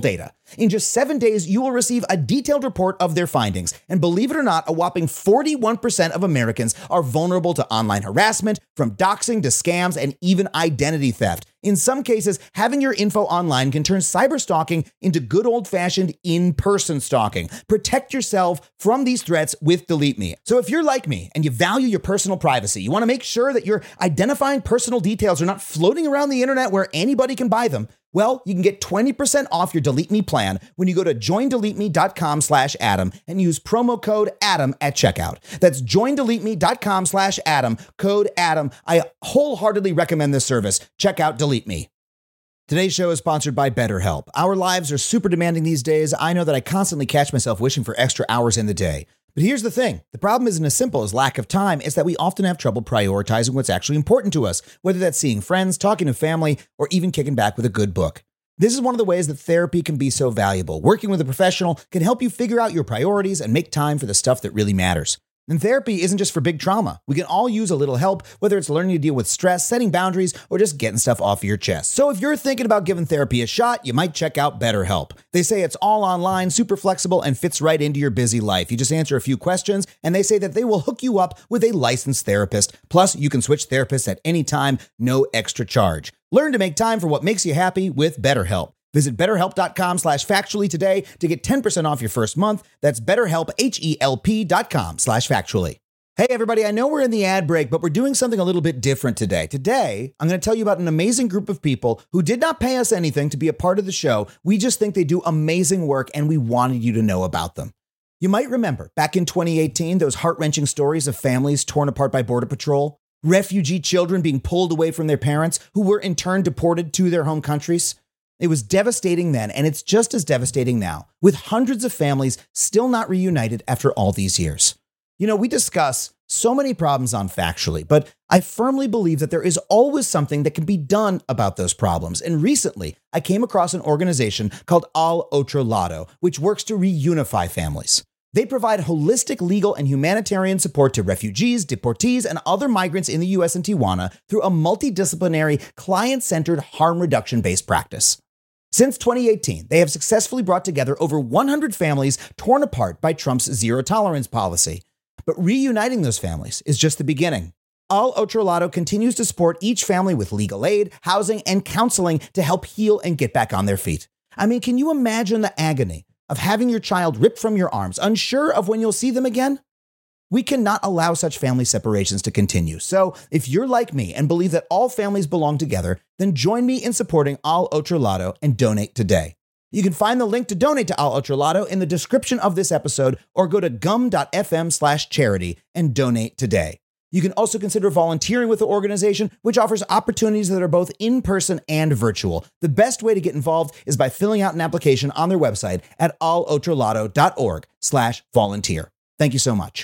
In just seven days, you will receive a detailed report of their findings. And believe it or not, a whopping forty-one percent of Americans are vulnerable to online harassment, from doxing to scams and even identity theft. In some cases, having your info online can turn cyberstalking into good old-fashioned in-person stalking. Protect yourself from these threats with Delete Me. So if you're like me and you value your personal privacy, you want to make sure that your identifying personal details are not floating around the internet where anybody can buy them, well, you can get twenty percent off your Delete Me plan when you go to joindeleteme.com slash Adam and use promo code Adam at checkout. That's joindeleteme.com slash Adam, code Adam. I wholeheartedly recommend this service. Check out Delete Me. Today's show is sponsored by BetterHelp. Our lives are super demanding these days. I know that I constantly catch myself wishing for extra hours in the day. But here's the thing. The problem isn't as simple as lack of time. It's that we often have trouble prioritizing what's actually important to us, whether that's seeing friends, talking to family, or even kicking back with a good book. This is one of the ways that therapy can be so valuable. Working with a professional can help you figure out your priorities and make time for the stuff that really matters. And therapy isn't just for big trauma. We can all use a little help, whether it's learning to deal with stress, setting boundaries, or just getting stuff off your chest. So if you're thinking about giving therapy a shot, you might check out BetterHelp. They say it's all online, super flexible, and fits right into your busy life. You just answer a few questions, and they say that they will hook you up with a licensed therapist. Plus, you can switch therapists at any time, no extra charge. Learn to make time for what makes you happy with BetterHelp. Visit betterhelp.com slash factually today to get ten percent off your first month. That's betterhelp, H-E-L-P dot com slash factually. Hey, everybody, I know we're in the ad break, but we're doing something a little bit different today. Today, I'm going to tell you about an amazing group of people who did not pay us anything to be a part of the show. We just think they do amazing work, and we wanted you to know about them. You might remember, back in twenty eighteen, those heart-wrenching stories of families torn apart by Border Patrol, refugee children being pulled away from their parents who were in turn deported to their home countries. It was devastating then, and it's just as devastating now, with hundreds of families still not reunited after all these years. You know, we discuss so many problems on Factually, but I firmly believe that there is always something that can be done about those problems. And recently, I came across an organization called Al Otro Lado, which works to reunify families. They provide holistic legal and humanitarian support to refugees, deportees, and other migrants in the U S and Tijuana through a multidisciplinary, client-centered, harm reduction-based practice. Since twenty eighteen, they have successfully brought together over one hundred families torn apart by Trump's zero-tolerance policy. But reuniting those families is just the beginning. Al Otro Lado continues to support each family with legal aid, housing, and counseling to help heal and get back on their feet. I mean, can you imagine the agony of having your child ripped from your arms, unsure of when you'll see them again? We cannot allow such family separations to continue. So if you're like me and believe that all families belong together, then join me in supporting Al Otro Lado and donate today. You can find the link to donate to Al Otro Lado in the description of this episode, or go to gum.fm slash charity and donate today. You can also consider volunteering with the organization, which offers opportunities that are both in-person and virtual. The best way to get involved is by filling out an application on their website atalotrolado.org slash volunteer. Thank you so much.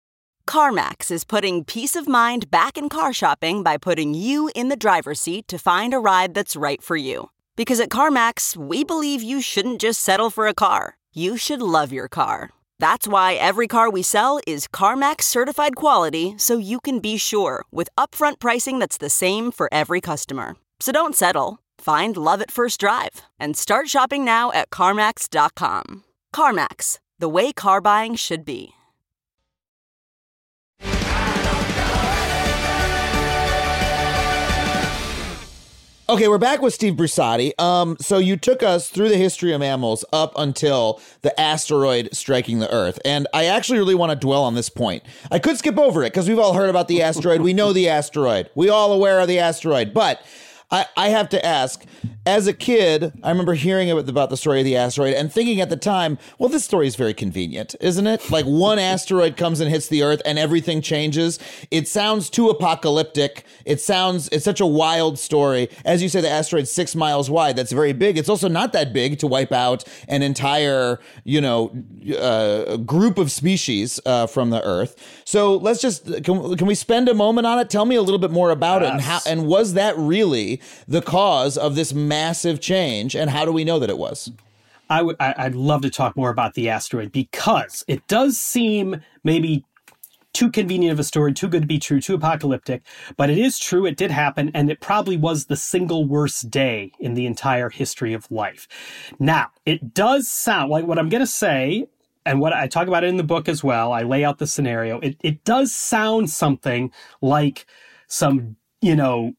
CarMax is putting peace of mind back in car shopping by putting you in the driver's seat to find a ride that's right for you. Because at CarMax, we believe you shouldn't just settle for a car. You should love your car. That's why every car we sell is CarMax certified quality, so you can be sure with upfront pricing that's the same for every customer. So don't settle. Find love at first drive and start shopping now at CarMax dot com. CarMax, the way car buying should be. Okay, we're back with Steve Brusati. Um, so you took us through the history of mammals up until the asteroid striking the Earth. And I actually really want to dwell on this point. I could skip over it because we've all heard about the asteroid. We know the asteroid. We all aware of the asteroid. But I, I have to ask, as a kid, I remember hearing about the story of the asteroid and thinking at the time, well, this story is very convenient, isn't it? Like one asteroid comes and hits the Earth and everything changes. It sounds too apocalyptic. It sounds, it's such a wild story. As you say, the asteroid's six miles wide. That's very big. It's also not that big to wipe out an entire, you know, uh, group of species uh, from the Earth. So let's just, can, can we spend a moment on it? Tell me a little bit more about yes. it. And how, and was that really the cause of this massive change, and how do we know that it was? I would, I'd love to talk more about the asteroid because it does seem maybe too convenient of a story, too good to be true, too apocalyptic. But it is true, it did happen, and it probably was the single worst day in the entire history of life. Now, it does sound like what I'm going to say, and what I talk about it in the book as well, I lay out the scenario, it, it does sound something like some, you know,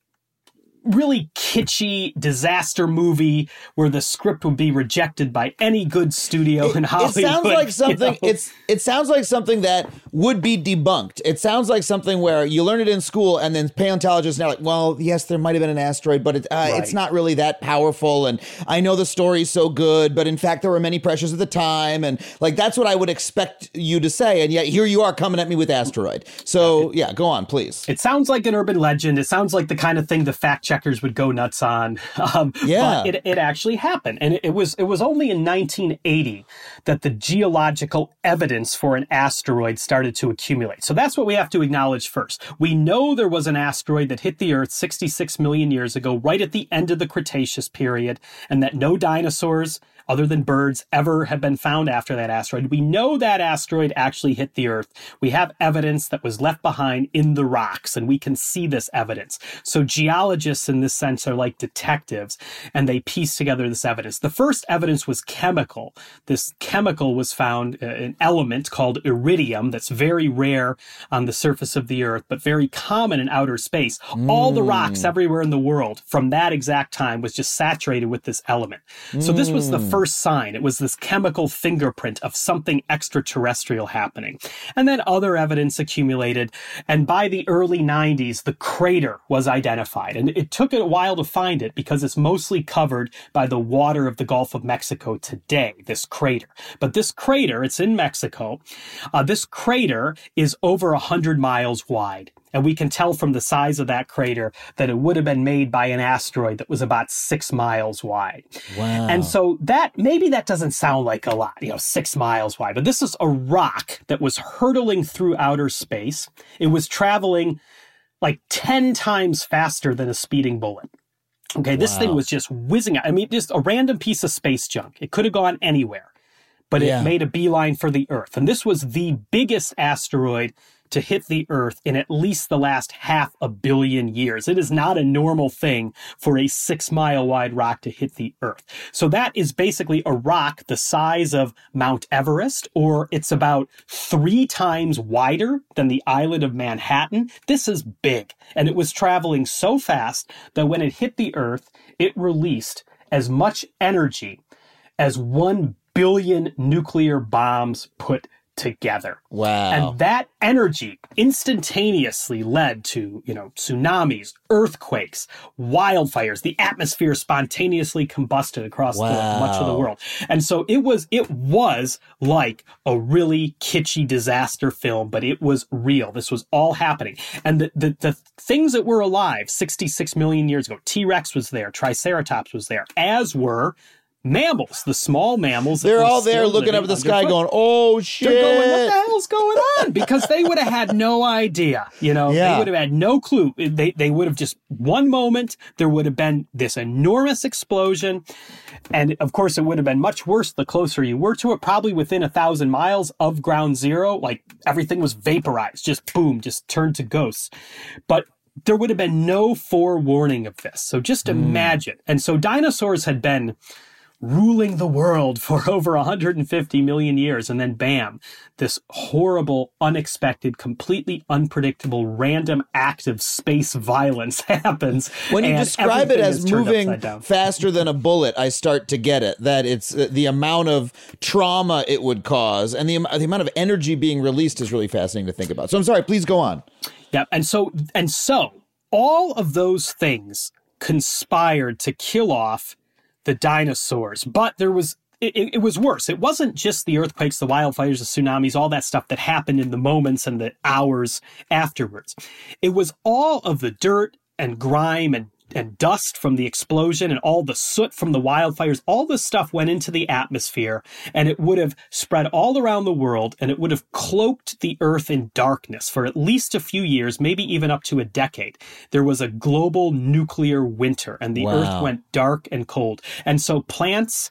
really kitschy disaster movie where the script would be rejected by any good studio it, in Hollywood. It sounds like something. You know? It's it sounds like something that would be debunked. It sounds like something where you learn it in school, and then paleontologists now like, well, yes, there might have been an asteroid, but it, uh, right. it's not really that powerful. And I know the story's so good, but in fact, there were many pressures at the time, and like that's what I would expect you to say. And yet here you are coming at me with asteroid. So yeah, go on, please. It sounds like an urban legend. It sounds like the kind of thing the fact check would go nuts on. Um, yeah. But it, it actually happened. And it, it was it was only in nineteen eighty that the geological evidence for an asteroid started to accumulate. So that's what we have to acknowledge first. We know there was an asteroid that hit the Earth sixty-six million years ago, right at the end of the Cretaceous period, and that no dinosaurs other than birds ever have been found after that asteroid. We know that asteroid actually hit the Earth. We have evidence that was left behind in the rocks, and we can see this evidence. So geologists in this sense are like detectives, and they piece together this evidence. The first evidence was chemical. This chemical was found, uh, an element called iridium that's very rare on the surface of the Earth, but very common in outer space. Mm. All the rocks everywhere in the world from that exact time was just saturated with this element. Mm. So this was the first sign. It was this chemical fingerprint of something extraterrestrial happening. And then other evidence accumulated. And by the early nineties, the crater was identified. And it took a while to find it because it's mostly covered by the water of the Gulf of Mexico today, this crater. But this crater, it's in Mexico. Uh, this crater is over one hundred miles wide. And we can tell from the size of that crater that it would have been made by an asteroid that was about six miles wide. Wow. And so that, maybe that doesn't sound like a lot, you know, six miles wide, but this is a rock that was hurtling through outer space. It was traveling like ten times faster than a speeding bullet. Okay, this wow. thing was just whizzing out. I mean, just a random piece of space junk. It could have gone anywhere, but yeah. it made a beeline for the Earth. And this was the biggest asteroid to hit the Earth in at least the last half a billion years. It is not a normal thing for a six mile wide rock to hit the Earth. So that is basically a rock the size of Mount Everest, or it's about three times wider than the island of Manhattan. This is big. And it was traveling so fast that when it hit the Earth, it released as much energy as one billion nuclear bombs put together. Wow. And that energy instantaneously led to, you know, tsunamis, earthquakes, wildfires. The atmosphere spontaneously combusted across wow. the, much of the world. And so it was, it was like a really kitschy disaster film, but it was real. This was all happening. And the, the, the things that were alive sixty-six million years ago, T-Rex was there, Triceratops was there, as were mammals, the small mammals. They're all there looking up at the sky going, oh, shit. They're going, what the hell's going on? Because they would have had no idea. You know, yeah. they would have had no clue. They, they would have just, one moment, there would have been this enormous explosion. And of course, it would have been much worse the closer you were to it, probably within a thousand miles of ground zero. Like everything was vaporized, just boom, just turned to ghosts. But there would have been no forewarning of this. So just mm. imagine. And so dinosaurs had been ruling the world for over one hundred fifty million years. And then bam, this horrible, unexpected, completely unpredictable, random act of space violence happens. When you describe it as moving faster than a bullet, I start to get it, that it's uh, the amount of trauma it would cause and the, the amount of energy being released is really fascinating to think about. So I'm sorry, please go on. Yeah. And so, and so all of those things conspired to kill off the dinosaurs. But there was, it, it was worse. It wasn't just the earthquakes, the wildfires, the tsunamis, all that stuff that happened in the moments and the hours afterwards. It was all of the dirt and grime and, and dust from the explosion and all the soot from the wildfires. All this stuff went into the atmosphere and it would have spread all around the world and it would have cloaked the Earth in darkness for at least a few years, maybe even up to a decade. There was a global nuclear winter and the wow. Earth went dark and cold. And so plants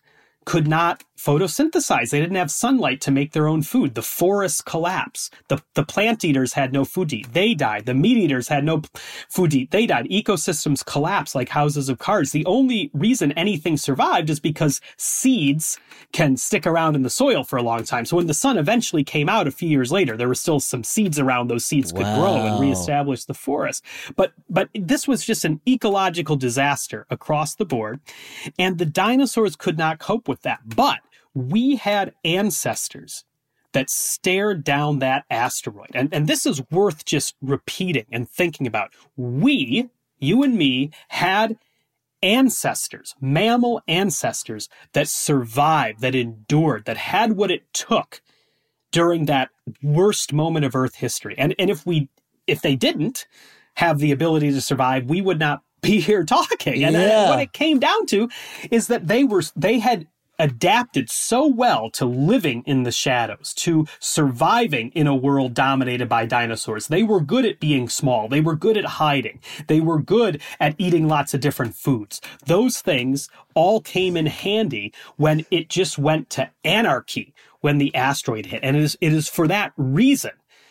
could not photosynthesize. They didn't have sunlight to make their own food. The forests collapsed. The, the plant eaters had no food to eat. They died. The meat eaters had no food to eat. They died. Ecosystems collapsed like houses of cards. The only reason anything survived is because seeds can stick around in the soil for a long time. So when the sun eventually came out a few years later, there were still some seeds around. Those seeds could Wow. grow and reestablish the forest. But, but this was just an ecological disaster across the board. And the dinosaurs could not cope with that. But we had ancestors that stared down that asteroid. And, and this is worth just repeating and thinking about. We, you and me, had ancestors, mammal ancestors that survived, that endured, that had what it took during that worst moment of Earth history. And, and if we, if they didn't have the ability to survive, we would not be here talking. And, Yeah. and what it came down to is that they were, they had adapted so well to living in the shadows, to surviving in a world dominated by dinosaurs. They were good at being small. They were good at hiding. They were good at eating lots of different foods. Those things all came in handy when it just went to anarchy when the asteroid hit. And it is, it is for that reason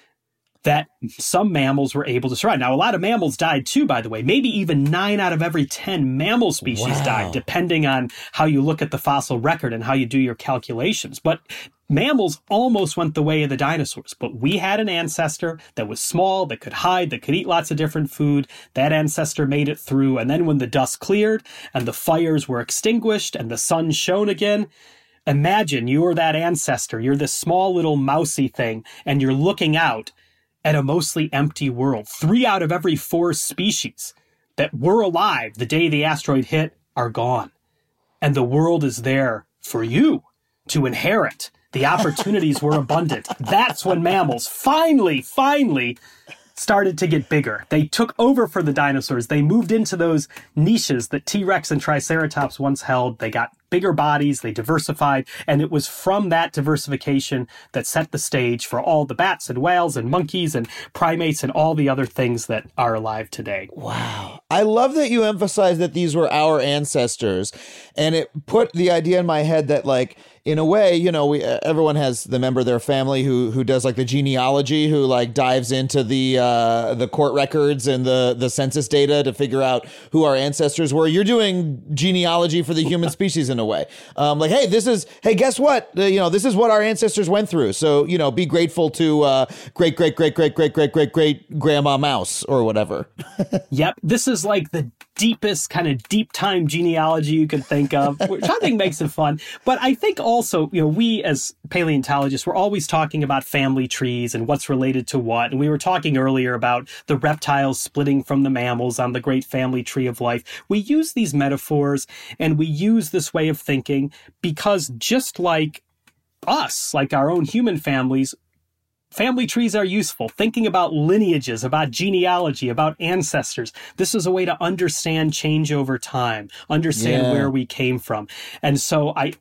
that some mammals were able to survive. Now, a lot of mammals died too, by the way. Maybe even nine out of every ten mammal species Wow. died, depending on how you look at the fossil record and how you do your calculations. But mammals almost went the way of the dinosaurs. But we had an ancestor that was small, that could hide, that could eat lots of different food. That ancestor made it through. And then when the dust cleared and the fires were extinguished and the sun shone again, imagine you're that ancestor. You're this small little mousy thing, and you're looking out at a mostly empty world. Three out of every four species that were alive the day the asteroid hit are gone. And the world is there for you to inherit. The opportunities were abundant. That's when mammals finally, finally started to get bigger. They took over for the dinosaurs. They moved into those niches that T-Rex and Triceratops once held. They got bigger bodies, they diversified, and it was from that diversification that set the stage for all the bats and whales and monkeys and primates and all the other things that are alive today. Wow. I love that you emphasize that these were our ancestors, and it put the idea in my head that, like, in a way, you know, we everyone has the member of their family who who does like the genealogy, who like dives into the uh, the court records and the the census data to figure out who our ancestors were. You're doing genealogy for the human species in a way. Um, like, hey, this is hey, guess what? Uh, you know, this is what our ancestors went through. So, you know, be grateful to uh, great great great great great great great great grandma mouse or whatever. Yep, this is like the deepest kind of deep time genealogy you could think of, which I think makes it fun. But I think also, you know, we as paleontologists, we're always talking about family trees and what's related to what. And we were talking earlier about the reptiles splitting from the mammals on the great family tree of life. We use these metaphors and we use this way of thinking because just like us, like our own human families, family trees are useful. Thinking about lineages, about genealogy, about ancestors. This is a way to understand change over time, understand Yeah. where we came from. And so I,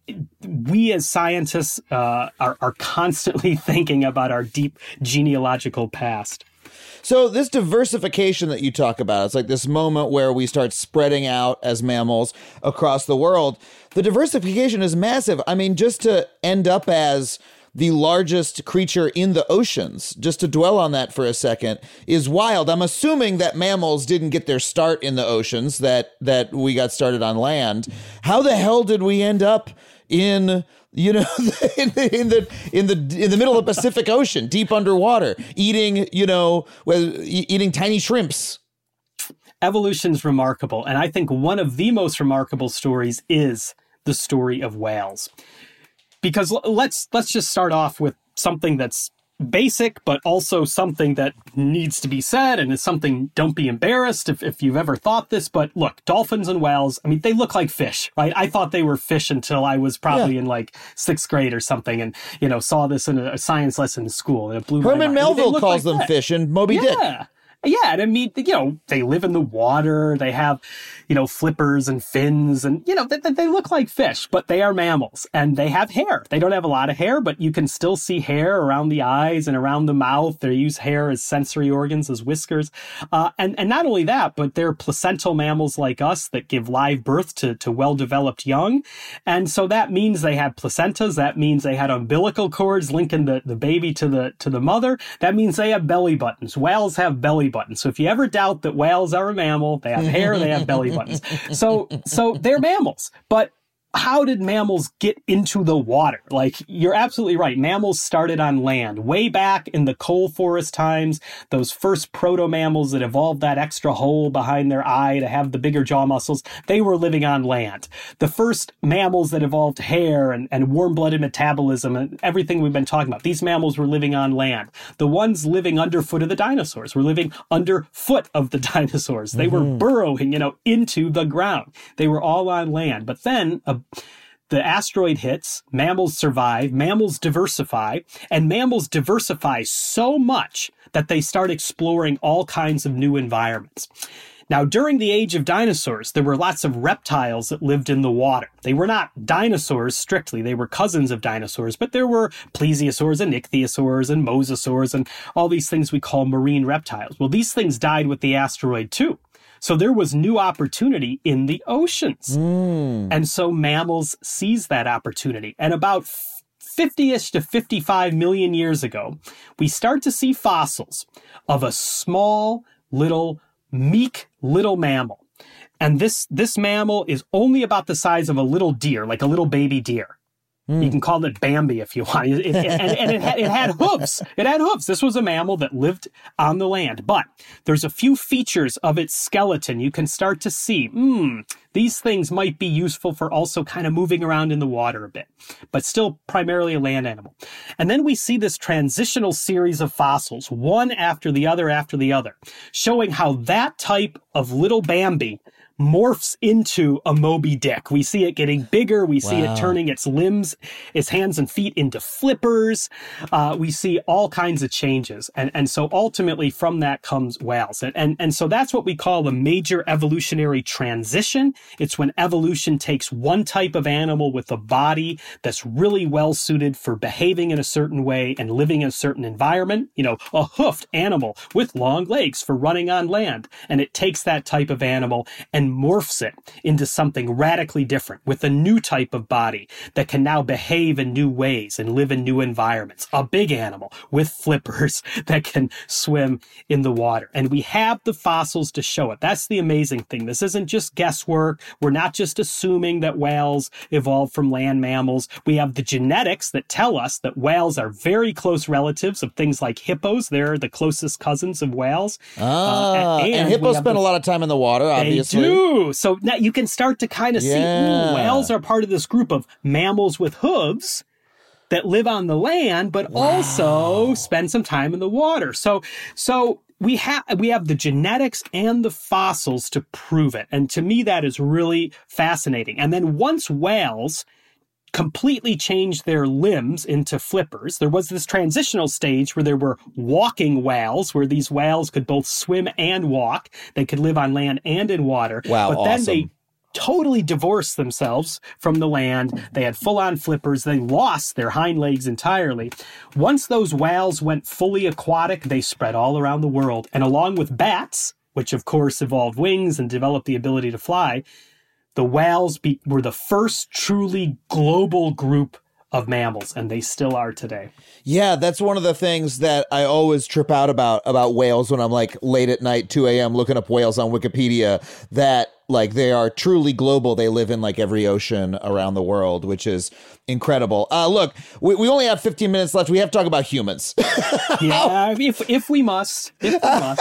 we as scientists uh, are, are constantly thinking about our deep genealogical past. So this diversification that you talk about, it's like this moment where we start spreading out as mammals across the world. The diversification is massive. I mean, just to end up as the largest creature in the oceans, just to dwell on that for a second, is wild. I'm assuming that mammals didn't get their start in the oceans, that that we got started on land. How the hell did we end up in, you know, in the in the in the in the middle of the Pacific Ocean, deep underwater, eating, you know, with, eating tiny shrimps? Evolution's remarkable, and I think one of the most remarkable stories is the story of whales. Because let's let's just start off with something that's basic, but also something that needs to be said, and is something, don't be embarrassed if, if you've ever thought this, but look, dolphins and whales, I mean, they look like fish, right? I thought they were fish until I was probably Yeah. in like sixth grade or something, and, you know, saw this in a, a science lesson in school, and it blew my Herman mind. I mean, they Melville look calls like them fish in Moby Dick. Yeah. Yeah, and I mean, you know, they live in the water, they have, you know, flippers and fins, and, you know, they, they look like fish, but they are mammals, and they have hair. They don't have a lot of hair, but you can still see hair around the eyes and around the mouth. They use hair as sensory organs, as whiskers. Uh, and, and not only that, but they're placental mammals like us that give live birth to, to well-developed young. And so that means they have placentas. That means they had umbilical cords linking the, the baby to the, to the mother. That means they have belly buttons. Whales have belly buttons. So if you ever doubt that whales are a mammal, they have hair, they have belly buttons. So, so they're mammals. But how did mammals get into the water? Like, you're absolutely right. Mammals started on land. Way back in the coal forest times, those first proto-mammals that evolved that extra hole behind their eye to have the bigger jaw muscles, they were living on land. The first mammals that evolved hair and, and warm-blooded metabolism and everything we've been talking about, these mammals were living on land. The ones living underfoot of the dinosaurs were living underfoot of the dinosaurs. They mm-hmm. were burrowing, you know, into the ground. They were all on land. But then a The asteroid hits, mammals survive, mammals diversify, and mammals diversify so much that they start exploring all kinds of new environments. Now, during the age of dinosaurs, there were lots of reptiles that lived in the water. They were not dinosaurs strictly, they were cousins of dinosaurs, but there were plesiosaurs and ichthyosaurs and mosasaurs and all these things we call marine reptiles. Well, these things died with the asteroid too. So there was new opportunity in the oceans. Mm. And so mammals seized that opportunity. And about fifty-ish to fifty-five million years ago, we start to see fossils of a small, little, meek little mammal. And this, this mammal is only about the size of a little deer, like a little baby deer. Mm. You can call it Bambi if you want. It, it, and and it, had, it had hooves. It had hooves. This was a mammal that lived on the land. But there's a few features of its skeleton you can start to see. Hmm, these things might be useful for also kind of moving around in the water a bit, but still primarily a land animal. And then we see this transitional series of fossils, one after the other after the other, showing how that type of little Bambi morphs into a Moby Dick. We see it getting bigger. We see wow. it turning its limbs, its hands and feet into flippers. Uh, we see all kinds of changes. And, and so ultimately from that comes whales. And, and, and so that's what we call a major evolutionary transition. It's when evolution takes one type of animal with a body that's really well suited for behaving in a certain way and living in a certain environment. You know, a hoofed animal with long legs for running on land. And it takes that type of animal and morphs it into something radically different with a new type of body that can now behave in new ways and live in new environments. A big animal with flippers that can swim in the water. And we have the fossils to show it. That's the amazing thing. This isn't just guesswork. We're not just assuming that whales evolved from land mammals. We have the genetics that tell us that whales are very close relatives of things like hippos. They're the closest cousins of whales. Ah, uh, and, and hippos spend the, a lot of time in the water, obviously. They do. So now you can start to kind of yeah. see, ooh, whales are part of this group of mammals with hooves that live on the land, but wow. also spend some time in the water. So, so we have, we have the genetics and the fossils to prove it. And to me, that is really fascinating. And then once whales completely changed their limbs into flippers, there was this transitional stage where there were walking whales, where these whales could both swim and walk. They could live on land and in water. Wow, but awesome. Then they totally divorced themselves from the land. They had full-on flippers. They lost their hind legs entirely. Once those whales went fully aquatic, they spread all around the world. And along with bats, which of course evolved wings and developed the ability to fly, the whales be, were the first truly global group of mammals, and they still are today. Yeah, that's one of the things that I always trip out about about whales when I'm like late at night, two a.m. looking up whales on Wikipedia, that like they are truly global. They live in like every ocean around the world, which is incredible. Uh, look, we, we only have fifteen minutes left. We have to talk about humans. yeah, if if we must. If we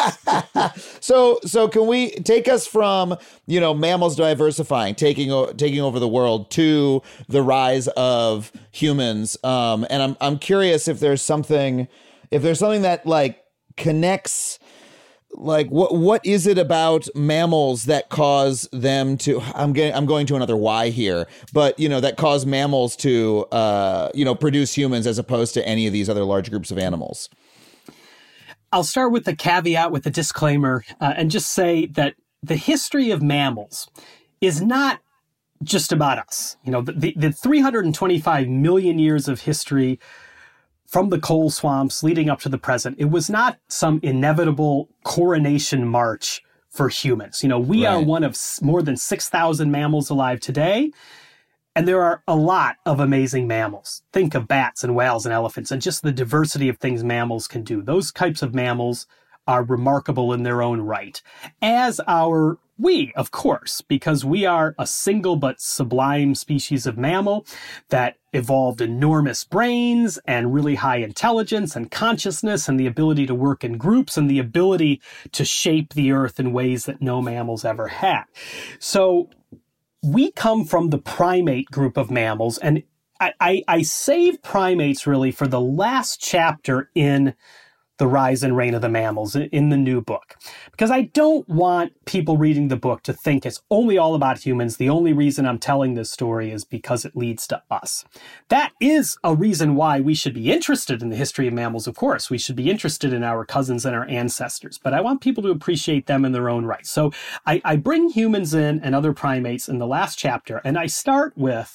must. so so can we take us from, you know, mammals diversifying, taking o- taking over the world, to the rise of humans? Um, and I'm I'm curious if there's something if there's something that like connects. Like what what is it about mammals that cause them to I'm getting I'm going to another why here, but you know, that cause mammals to uh you know produce humans as opposed to any of these other large groups of animals? I'll start with the caveat, with the disclaimer, uh, and just say that the history of mammals is not just about us. You know, the, the, the three hundred twenty-five million years of history from the coal swamps leading up to the present, it was not some inevitable coronation march for humans. You know, we right. are one of more than six thousand mammals alive today, and there are a lot of amazing mammals. Think of bats and whales and elephants and just the diversity of things mammals can do. Those types of mammals are remarkable in their own right, as are we, of course, because we are a single but sublime species of mammal that evolved enormous brains and really high intelligence and consciousness and the ability to work in groups and the ability to shape the earth in ways that no mammals ever had. So we come from the primate group of mammals, and I, I, I save primates really for the last chapter in The Rise and Reign of the Mammals, in the new book, because I don't want people reading the book to think it's only all about humans. The only reason I'm telling this story is because it leads to us. That is a reason why we should be interested in the history of mammals, of course. We should be interested in our cousins and our ancestors, but I want people to appreciate them in their own right. So I, I bring humans in and other primates in the last chapter, and I start with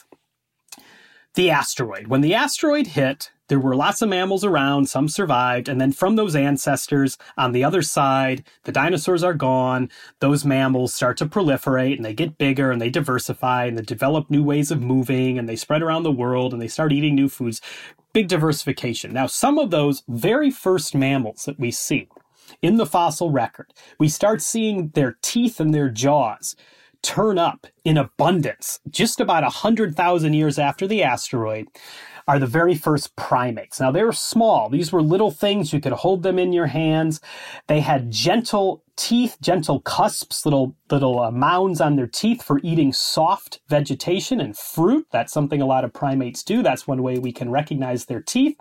the asteroid. When the asteroid hit, there were lots of mammals around, some survived, and then from those ancestors, on the other side, the dinosaurs are gone, those mammals start to proliferate, and they get bigger, and they diversify, and they develop new ways of moving, and they spread around the world, and they start eating new foods. Big diversification. Now, some of those very first mammals that we see in the fossil record, we start seeing their teeth and their jaws turn up in abundance just about one hundred thousand years after the asteroid, are the very first primates. Now, they were small. These were little things. You could hold them in your hands. They had gentle teeth, gentle cusps, little little uh, mounds on their teeth for eating soft vegetation and fruit. That's something a lot of primates do. That's one way we can recognize their teeth.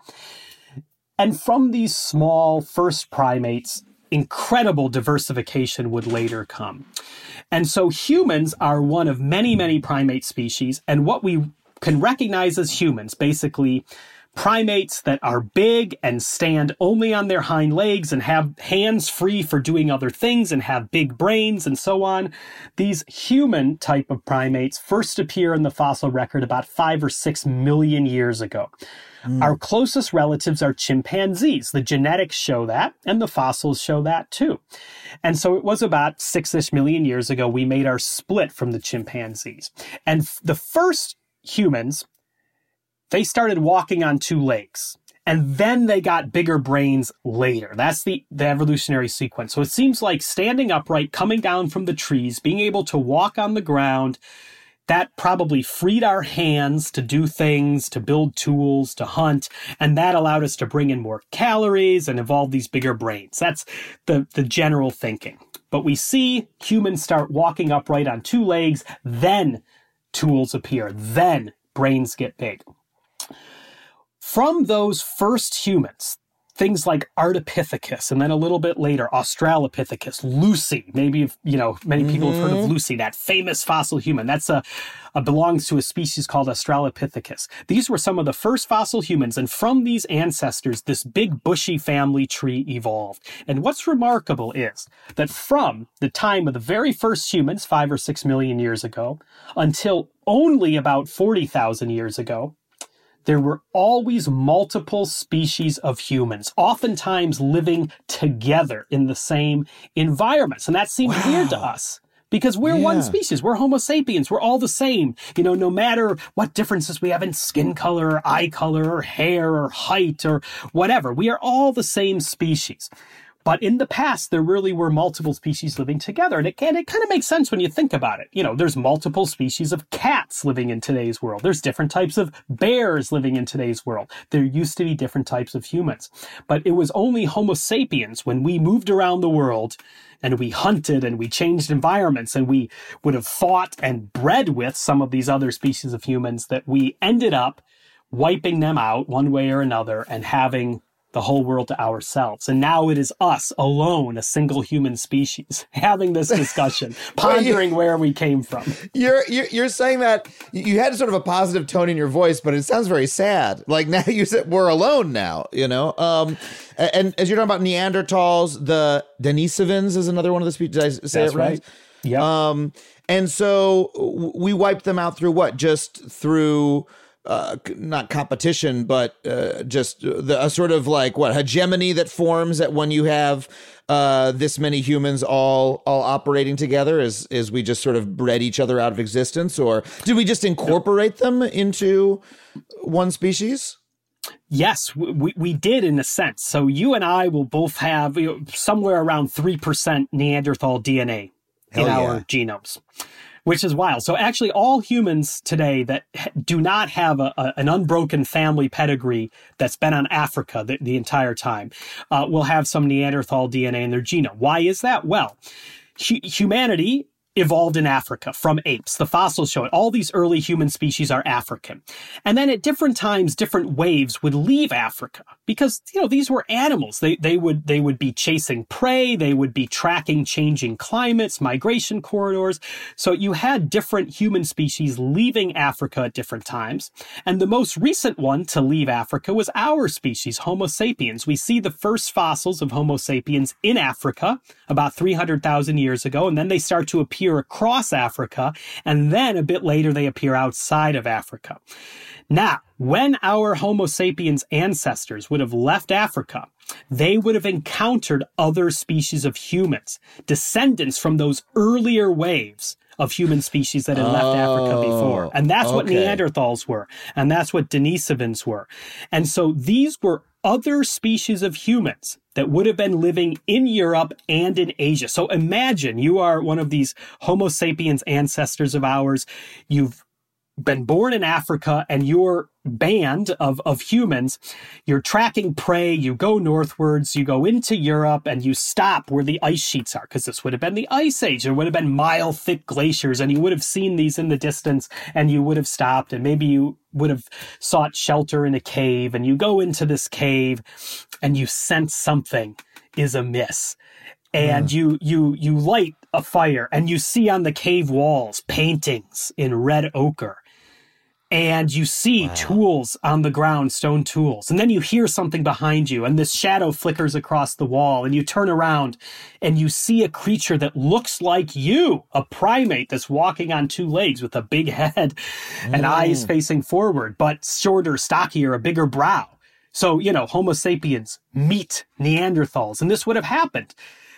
And from these small first primates, incredible diversification would later come. And so humans are one of many, many primate species. And what we can recognize as humans, basically primates that are big and stand only on their hind legs and have hands free for doing other things and have big brains and so on. These human type of primates first appear in the fossil record about five or six million years ago. Mm. Our closest relatives are chimpanzees. The genetics show that, and the fossils show that too. And so it was about six-ish million years ago we made our split from the chimpanzees. And f- the first humans, they started walking on two legs, and then they got bigger brains later. That's the, the evolutionary sequence. So it seems like standing upright, coming down from the trees, being able to walk on the ground, that probably freed our hands to do things, to build tools, to hunt, and that allowed us to bring in more calories and evolve these bigger brains. That's the, the general thinking. But we see humans start walking upright on two legs, then tools appear, then brains get big. From those first humans, things like Ardipithecus, and then a little bit later, Australopithecus, Lucy. Maybe, if, you know, many people mm-hmm. have heard of Lucy, that famous fossil human. That's a, a belongs to a species called Australopithecus. These were some of the first fossil humans, and from these ancestors, this big bushy family tree evolved. And what's remarkable is that from the time of the very first humans, five or six million years ago, until only about forty thousand years ago, there were always multiple species of humans, oftentimes living together in the same environments. And that seemed wow. weird to us because we're yeah. one species. We're Homo sapiens. We're all the same. You know, no matter what differences we have in skin color or eye color or hair or height or whatever, we are all the same species. But in the past, there really were multiple species living together. And it can, it kind of makes sense when you think about it. You know, there's multiple species of cats living in today's world. There's different types of bears living in today's world. There used to be different types of humans. But it was only Homo sapiens when we moved around the world and we hunted and we changed environments and we would have fought and bred with some of these other species of humans that we ended up wiping them out one way or another and having the whole world to ourselves. And now it is us alone, a single human species, having this discussion, pondering where we came from. You're, you're you're saying that you had sort of a positive tone in your voice, but it sounds very sad. Like now you said we're alone now, you know? Um, and, and as you're talking about Neanderthals, the Denisovans is another one of the species. Did I say That's it right? right. Yeah. Um, and so we wiped them out through what? Just through... Uh, not competition, but uh, just the a sort of like what hegemony that forms that when you have uh, this many humans all all operating together, is is we just sort of bred each other out of existence, or did we just incorporate them into one species? Yes, we, we did in a sense. So you and I will both have you know, somewhere around three percent Neanderthal D N A Hell in yeah. our genomes. Which is wild. So actually all humans today that do not have a, a, an unbroken family pedigree that's been on Africa the, the entire time uh, will have some Neanderthal D N A in their genome. Why is that? Well, hu- humanity evolved in Africa from apes. The fossils show it. All these early human species are African. And then at different times, different waves would leave Africa because, you know, these were animals. They, they would, they would be chasing prey. They would be tracking changing climates, migration corridors. So you had different human species leaving Africa at different times. And the most recent one to leave Africa was our species, Homo sapiens. We see the first fossils of Homo sapiens in Africa about three hundred thousand years ago. And then they start to appear across Africa, and then a bit later they appear outside of Africa. Now, when our Homo sapiens ancestors would have left Africa, they would have encountered other species of humans, descendants from those earlier waves of human species that had left Oh, Africa before. And that's what okay. Neanderthals were. And that's what Denisovans were. And so these were other species of humans that would have been living in Europe and in Asia. So imagine you are one of these Homo sapiens ancestors of ours. You've been born in Africa and your band of, of humans, you're tracking prey, you go northwards, you go into Europe, and you stop where the ice sheets are, because this would have been the Ice Age. There would have been mile-thick glaciers, and you would have seen these in the distance, and you would have stopped, and maybe you would have sought shelter in a cave, and you go into this cave, and you sense something is amiss. And you you you light a fire, and you see on the cave walls paintings in red ochre. And you see wow. tools on the ground, stone tools. And then you hear something behind you, and this shadow flickers across the wall, and you turn around, and you see a creature that looks like you, a primate that's walking on two legs with a big head mm. and eyes facing forward, but shorter, stockier, a bigger brow. So, you know, Homo sapiens meet Neanderthals, and this would have happened.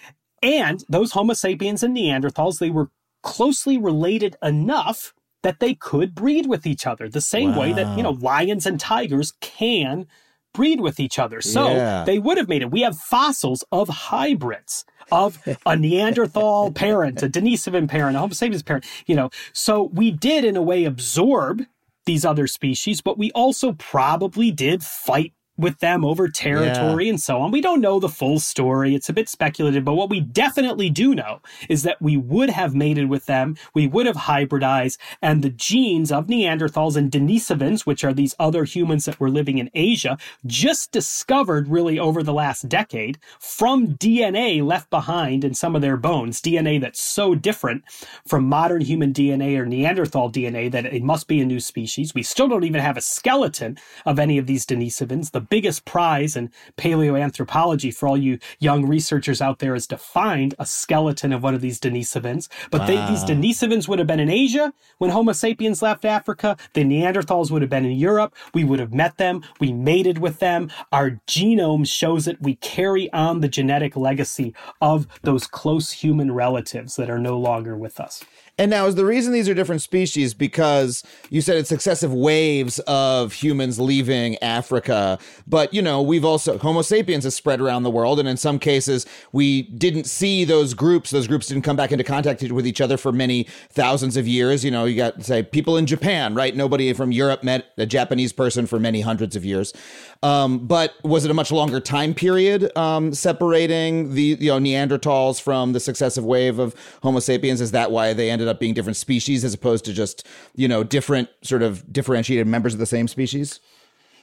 And those Homo sapiens and Neanderthals, they were closely related enough that they could breed with each other the same wow. way that, you know, lions and tigers can breed with each other. So yeah. they would have made it. We have fossils of hybrids of a Neanderthal parent, a Denisovan parent, a Homo sapiens parent, you know. So we did in a way absorb these other species, but we also probably did fight with them over territory yeah. and so on. We don't know the full story. It's a bit speculative, but what we definitely do know is that we would have mated with them, we would have hybridized, and the genes of Neanderthals and Denisovans, which are these other humans that were living in Asia, just discovered really over the last decade from D N A left behind in some of their bones, D N A that's so different from modern human D N A or Neanderthal D N A that it must be a new species. We still don't even have a skeleton of any of these Denisovans. The biggest prize in paleoanthropology for all you young researchers out there is to find a skeleton of one of these Denisovans. But wow. they, these Denisovans would have been in Asia when Homo sapiens left Africa. The Neanderthals would have been in Europe. We would have met them. We mated with them. Our genome shows that we carry on the genetic legacy of those close human relatives that are no longer with us. And now, is the reason these are different species because you said it's successive waves of humans leaving Africa, but, you know, we've also, Homo sapiens has spread around the world, and in some cases, we didn't see those groups, those groups didn't come back into contact with each other for many thousands of years. You know, you got, say, people in Japan, right? Nobody from Europe met a Japanese person for many hundreds of years. Um, but was it a much longer time period um, separating the, you know, Neanderthals from the successive wave of Homo sapiens? Is that why they ended up being different species as opposed to just, you know, different sort of differentiated members of the same species?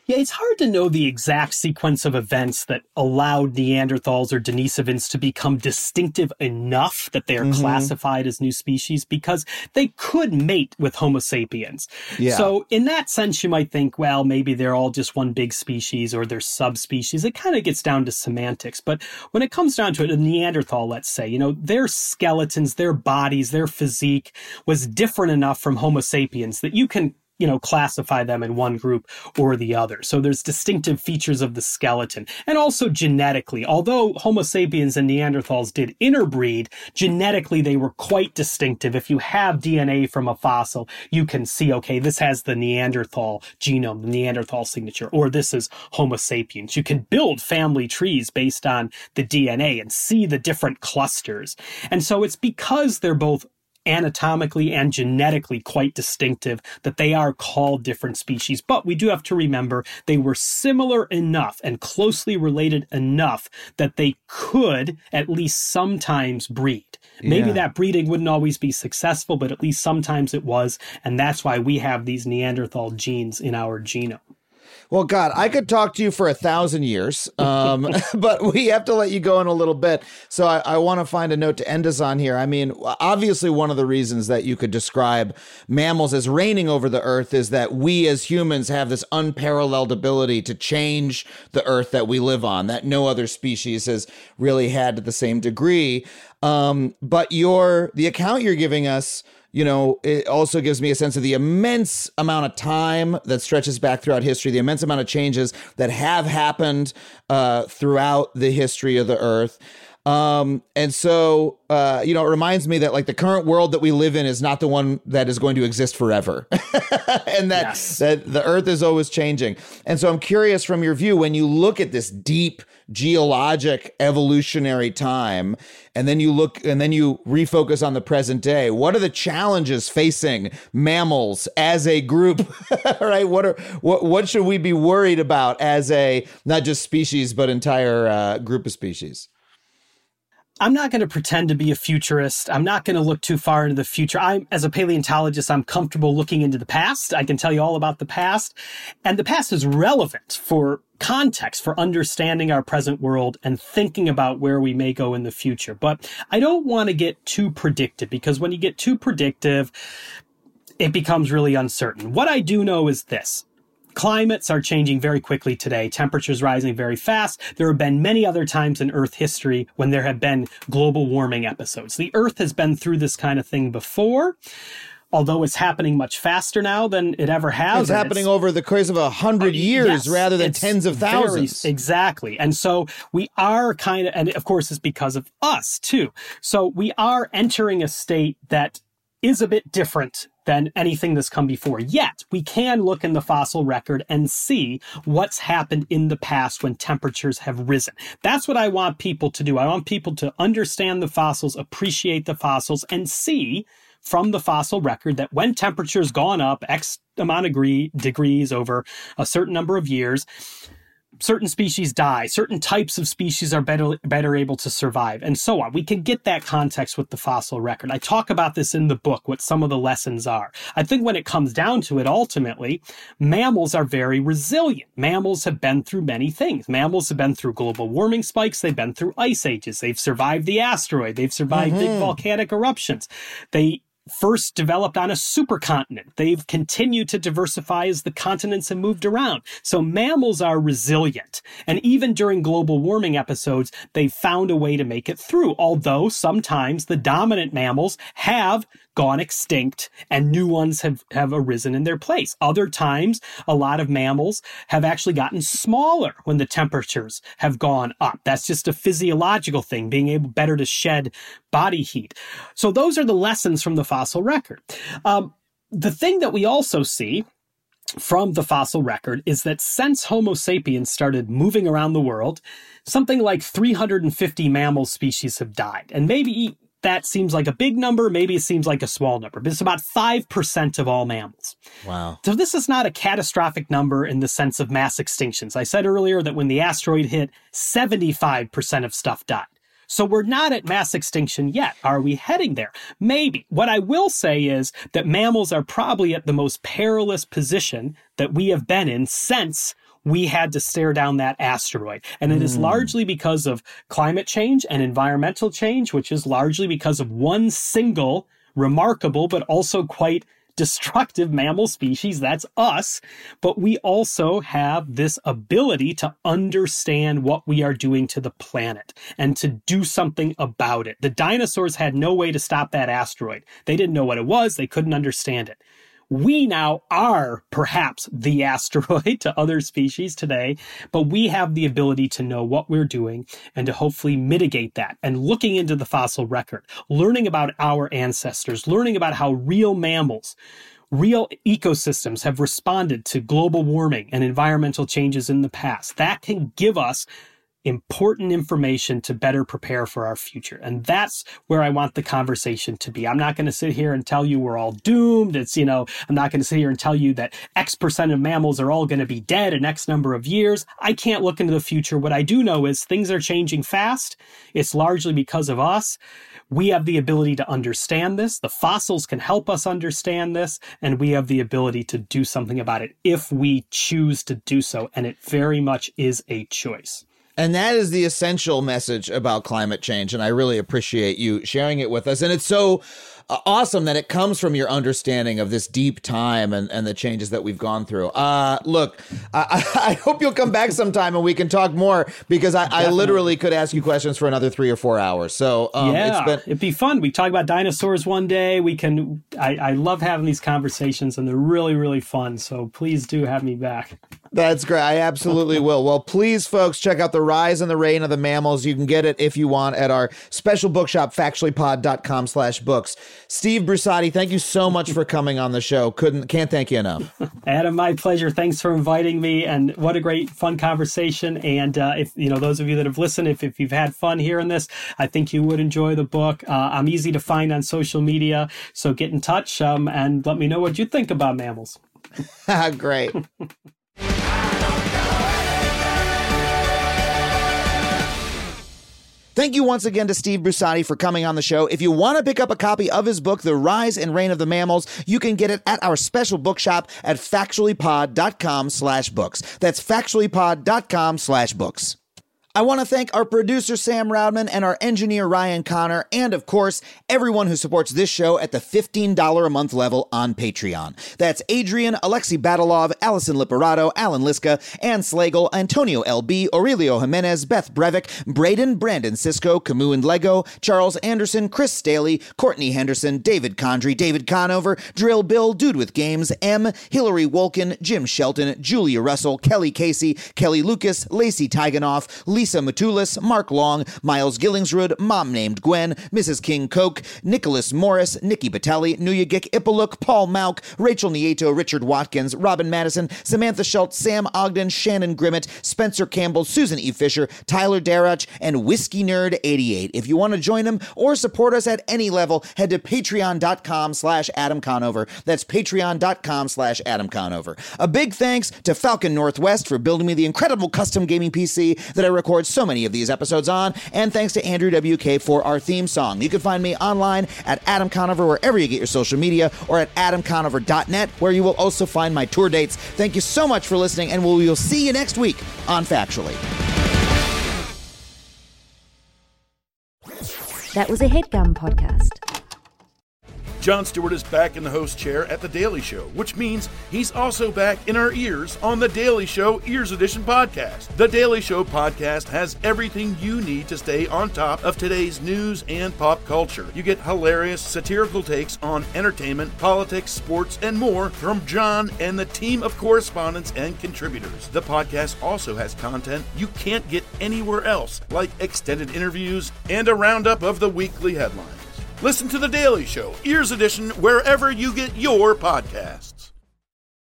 Yeah, it's hard to know the exact sequence of events that allowed Neanderthals or Denisovans to become distinctive enough that they are mm-hmm. classified as new species, because they could mate with Homo sapiens. Yeah. So in that sense, you might think, well, maybe they're all just one big species or they're subspecies. It kind of gets down to semantics. But when it comes down to it, a Neanderthal, let's say, you know, their skeletons, their bodies, their physique was different enough from Homo sapiens that you can you know, classify them in one group or the other. So there's distinctive features of the skeleton. And also genetically, although Homo sapiens and Neanderthals did interbreed, genetically they were quite distinctive. If you have D N A from a fossil, you can see, okay, this has the Neanderthal genome, the Neanderthal signature, or this is Homo sapiens. You can build family trees based on the D N A and see the different clusters. And so it's because they're both anatomically and genetically quite distinctive that they are called different species. But we do have to remember they were similar enough and closely related enough that they could at least sometimes breed. Maybe yeah. that breeding wouldn't always be successful, but at least sometimes it was. And that's why we have these Neanderthal genes in our genome. Well, God, I could talk to you for a thousand years, um, but we have to let you go in a little bit. So I, I want to find a note to end us on here. I mean, obviously, one of the reasons that you could describe mammals as reigning over the earth is that we as humans have this unparalleled ability to change the earth that we live on, that no other species has really had to the same degree. Um, but your the account you're giving us, you know, it also gives me a sense of the immense amount of time that stretches back throughout history, the immense amount of changes that have happened uh, throughout the history of the earth. Um, and so, uh, you know, it reminds me that like the current world that we live in is not the one that is going to exist forever and that, yes. that the earth is always changing. And so I'm curious from your view, when you look at this deep geologic evolutionary time, and then you look and then you refocus on the present day, what are the challenges facing mammals as a group, right? What are, what, what should we be worried about as a, not just species, but entire uh, group of species? I'm not going to pretend to be a futurist. I'm not going to look too far into the future. I'm, as a paleontologist, I'm comfortable looking into the past. I can tell you all about the past. And the past is relevant for context, for understanding our present world and thinking about where we may go in the future. But I don't want to get too predictive, because when you get too predictive, it becomes really uncertain. What I do know is this. Climates are changing very quickly today. Temperatures rising very fast. There have been many other times in Earth history when there have been global warming episodes. The Earth has been through this kind of thing before, although it's happening much faster now than it ever has. It's happening it's, over the course of a hundred years yes, rather than tens of thousands. Very, exactly. And so we are kind of, and of course it's because of us too. So we are entering a state that is a bit different than anything that's come before. Yet, we can look in the fossil record and see what's happened in the past when temperatures have risen. That's what I want people to do. I want people to understand the fossils, appreciate the fossils, and see from the fossil record that when temperature's gone up X amount of degree, degrees over a certain number of years, certain species die, certain types of species are better, better able to survive, and so on. We can get that context with the fossil record. I talk about this in the book, what some of the lessons are. I think when it comes down to it, ultimately, mammals are very resilient. Mammals have been through many things. Mammals have been through global warming spikes. They've been through ice ages. They've survived the asteroid. They've survived mm-hmm. big volcanic eruptions. They first developed on a supercontinent. They've continued to diversify as the continents have moved around. So mammals are resilient. And even during global warming episodes, they've found a way to make it through. Although sometimes the dominant mammals have gone extinct and new ones have, have arisen in their place. Other times, a lot of mammals have actually gotten smaller when the temperatures have gone up. That's just a physiological thing, being able better to shed body heat. So those are the lessons from the fossil record. Um, the thing that we also see from the fossil record is that since Homo sapiens started moving around the world, something like three hundred fifty mammal species have died. And maybe that seems like a big number, maybe it seems like a small number, but it's about five percent of all mammals. Wow. So this is not a catastrophic number in the sense of mass extinctions. I said earlier that when the asteroid hit, seventy-five percent of stuff died. So we're not at mass extinction yet. Are we heading there? Maybe. What I will say is that mammals are probably at the most perilous position that we have been in since we had to stare down that asteroid. And it mm. is largely because of climate change and environmental change, which is largely because of one single remarkable but also quite destructive mammal species. That's us. But we also have this ability to understand what we are doing to the planet and to do something about it. The dinosaurs had no way to stop that asteroid. They didn't know what it was. They couldn't understand it. We now are perhaps the asteroid to other species today, but we have the ability to know what we're doing and to hopefully mitigate that. And looking into the fossil record, learning about our ancestors, learning about how real mammals, real ecosystems have responded to global warming and environmental changes in the past, that can give us important information to better prepare for our future. And that's where I want the conversation to be. I'm not going to sit here and tell you we're all doomed. It's, you know, I'm not going to sit here and tell you that X percent of mammals are all going to be dead in X number of years. I can't look into the future. What I do know is things are changing fast. It's largely because of us. We have the ability to understand this. The fossils can help us understand this, and we have the ability to do something about it if we choose to do so. And it very much is a choice. And that is the essential message about climate change. And I really appreciate you sharing it with us. And it's so uh, awesome that it comes from your understanding of this deep time and, and the changes that we've gone through. Uh, look, I, I hope you'll come back sometime and we can talk more, because I, I literally could ask you questions for another three or four hours. So um, yeah, it's been- it'd be fun. We talk about dinosaurs one day. We can. I, I love having these conversations, and they're really, really fun. So please do have me back. That's great. I absolutely will. Well, please, folks, check out The Rise and the Reign of the Mammals. You can get it if you want at our special bookshop, factuallypod.com slash books. Steve Brusatte, thank you so much for coming on the show. Couldn't, can't thank you enough. Adam, my pleasure. Thanks for inviting me. And what a great, fun conversation. And uh, if, you know, those of you that have listened, if, if you've had fun hearing this, I think you would enjoy the book. Uh, I'm easy to find on social media. So get in touch um, and let me know what you think about mammals. Great. Thank you once again to Steve Brusatte for coming on the show. If you want to pick up a copy of his book, The Rise and Reign of the Mammals, you can get it at our special bookshop at factuallypod.com slash books. That's factuallypod.com slash books. I want to thank our producer, Sam Roudman, and our engineer, Ryan Connor, and, of course, everyone who supports this show at the fifteen dollars a month level on Patreon. That's Adrian, Alexei Badalov, Allison Liperato, Alan Liska, Ann Slagle, Antonio L B, Aurelio Jimenez, Beth Brevik, Braden, Brandon Sisko, Camus and Lego, Charles Anderson, Chris Staley, Courtney Henderson, David Condry, David Conover, Drill Bill, Dude with Games, M, Hillary Wolkin, Jim Shelton, Julia Russell, Kelly Casey, Kelly Lucas, Lacey Tiganoff, Lee Lisa Matulis, Mark Long, Miles Gillingsrud, Mom Named Gwen, Missus King Coke, Nicholas Morris, Nikki Batelli, Nuyagik Ipaluk, Paul Mauk, Rachel Nieto, Richard Watkins, Robin Madison, Samantha Schultz, Sam Ogden, Shannon Grimmett, Spencer Campbell, Susan E. Fisher, Tyler Darach, and Whiskey Nerd eighty-eight. If you want to join them or support us at any level, head to patreon.com slash Adam Conover. That's patreon.com slash Adam Conover. A big thanks to Falcon Northwest for building me the incredible custom gaming P C that I record so many of these episodes on, and thanks to Andrew W K for our theme song. You can find me online at Adam Conover wherever you get your social media, or at adam conover dot net, where you will also find my tour dates. Thank you so much for listening, and we will see you next week on Factually. That was a HeadGum podcast. Jon Stewart is back in the host chair at The Daily Show, which means he's also back in our ears on The Daily Show Ears Edition podcast. The Daily Show podcast has everything you need to stay on top of today's news and pop culture. You get hilarious, satirical takes on entertainment, politics, sports, and more from Jon and the team of correspondents and contributors. The podcast also has content you can't get anywhere else, like extended interviews and a roundup of the weekly headlines. Listen to The Daily Show, Ears Edition, wherever you get your podcasts.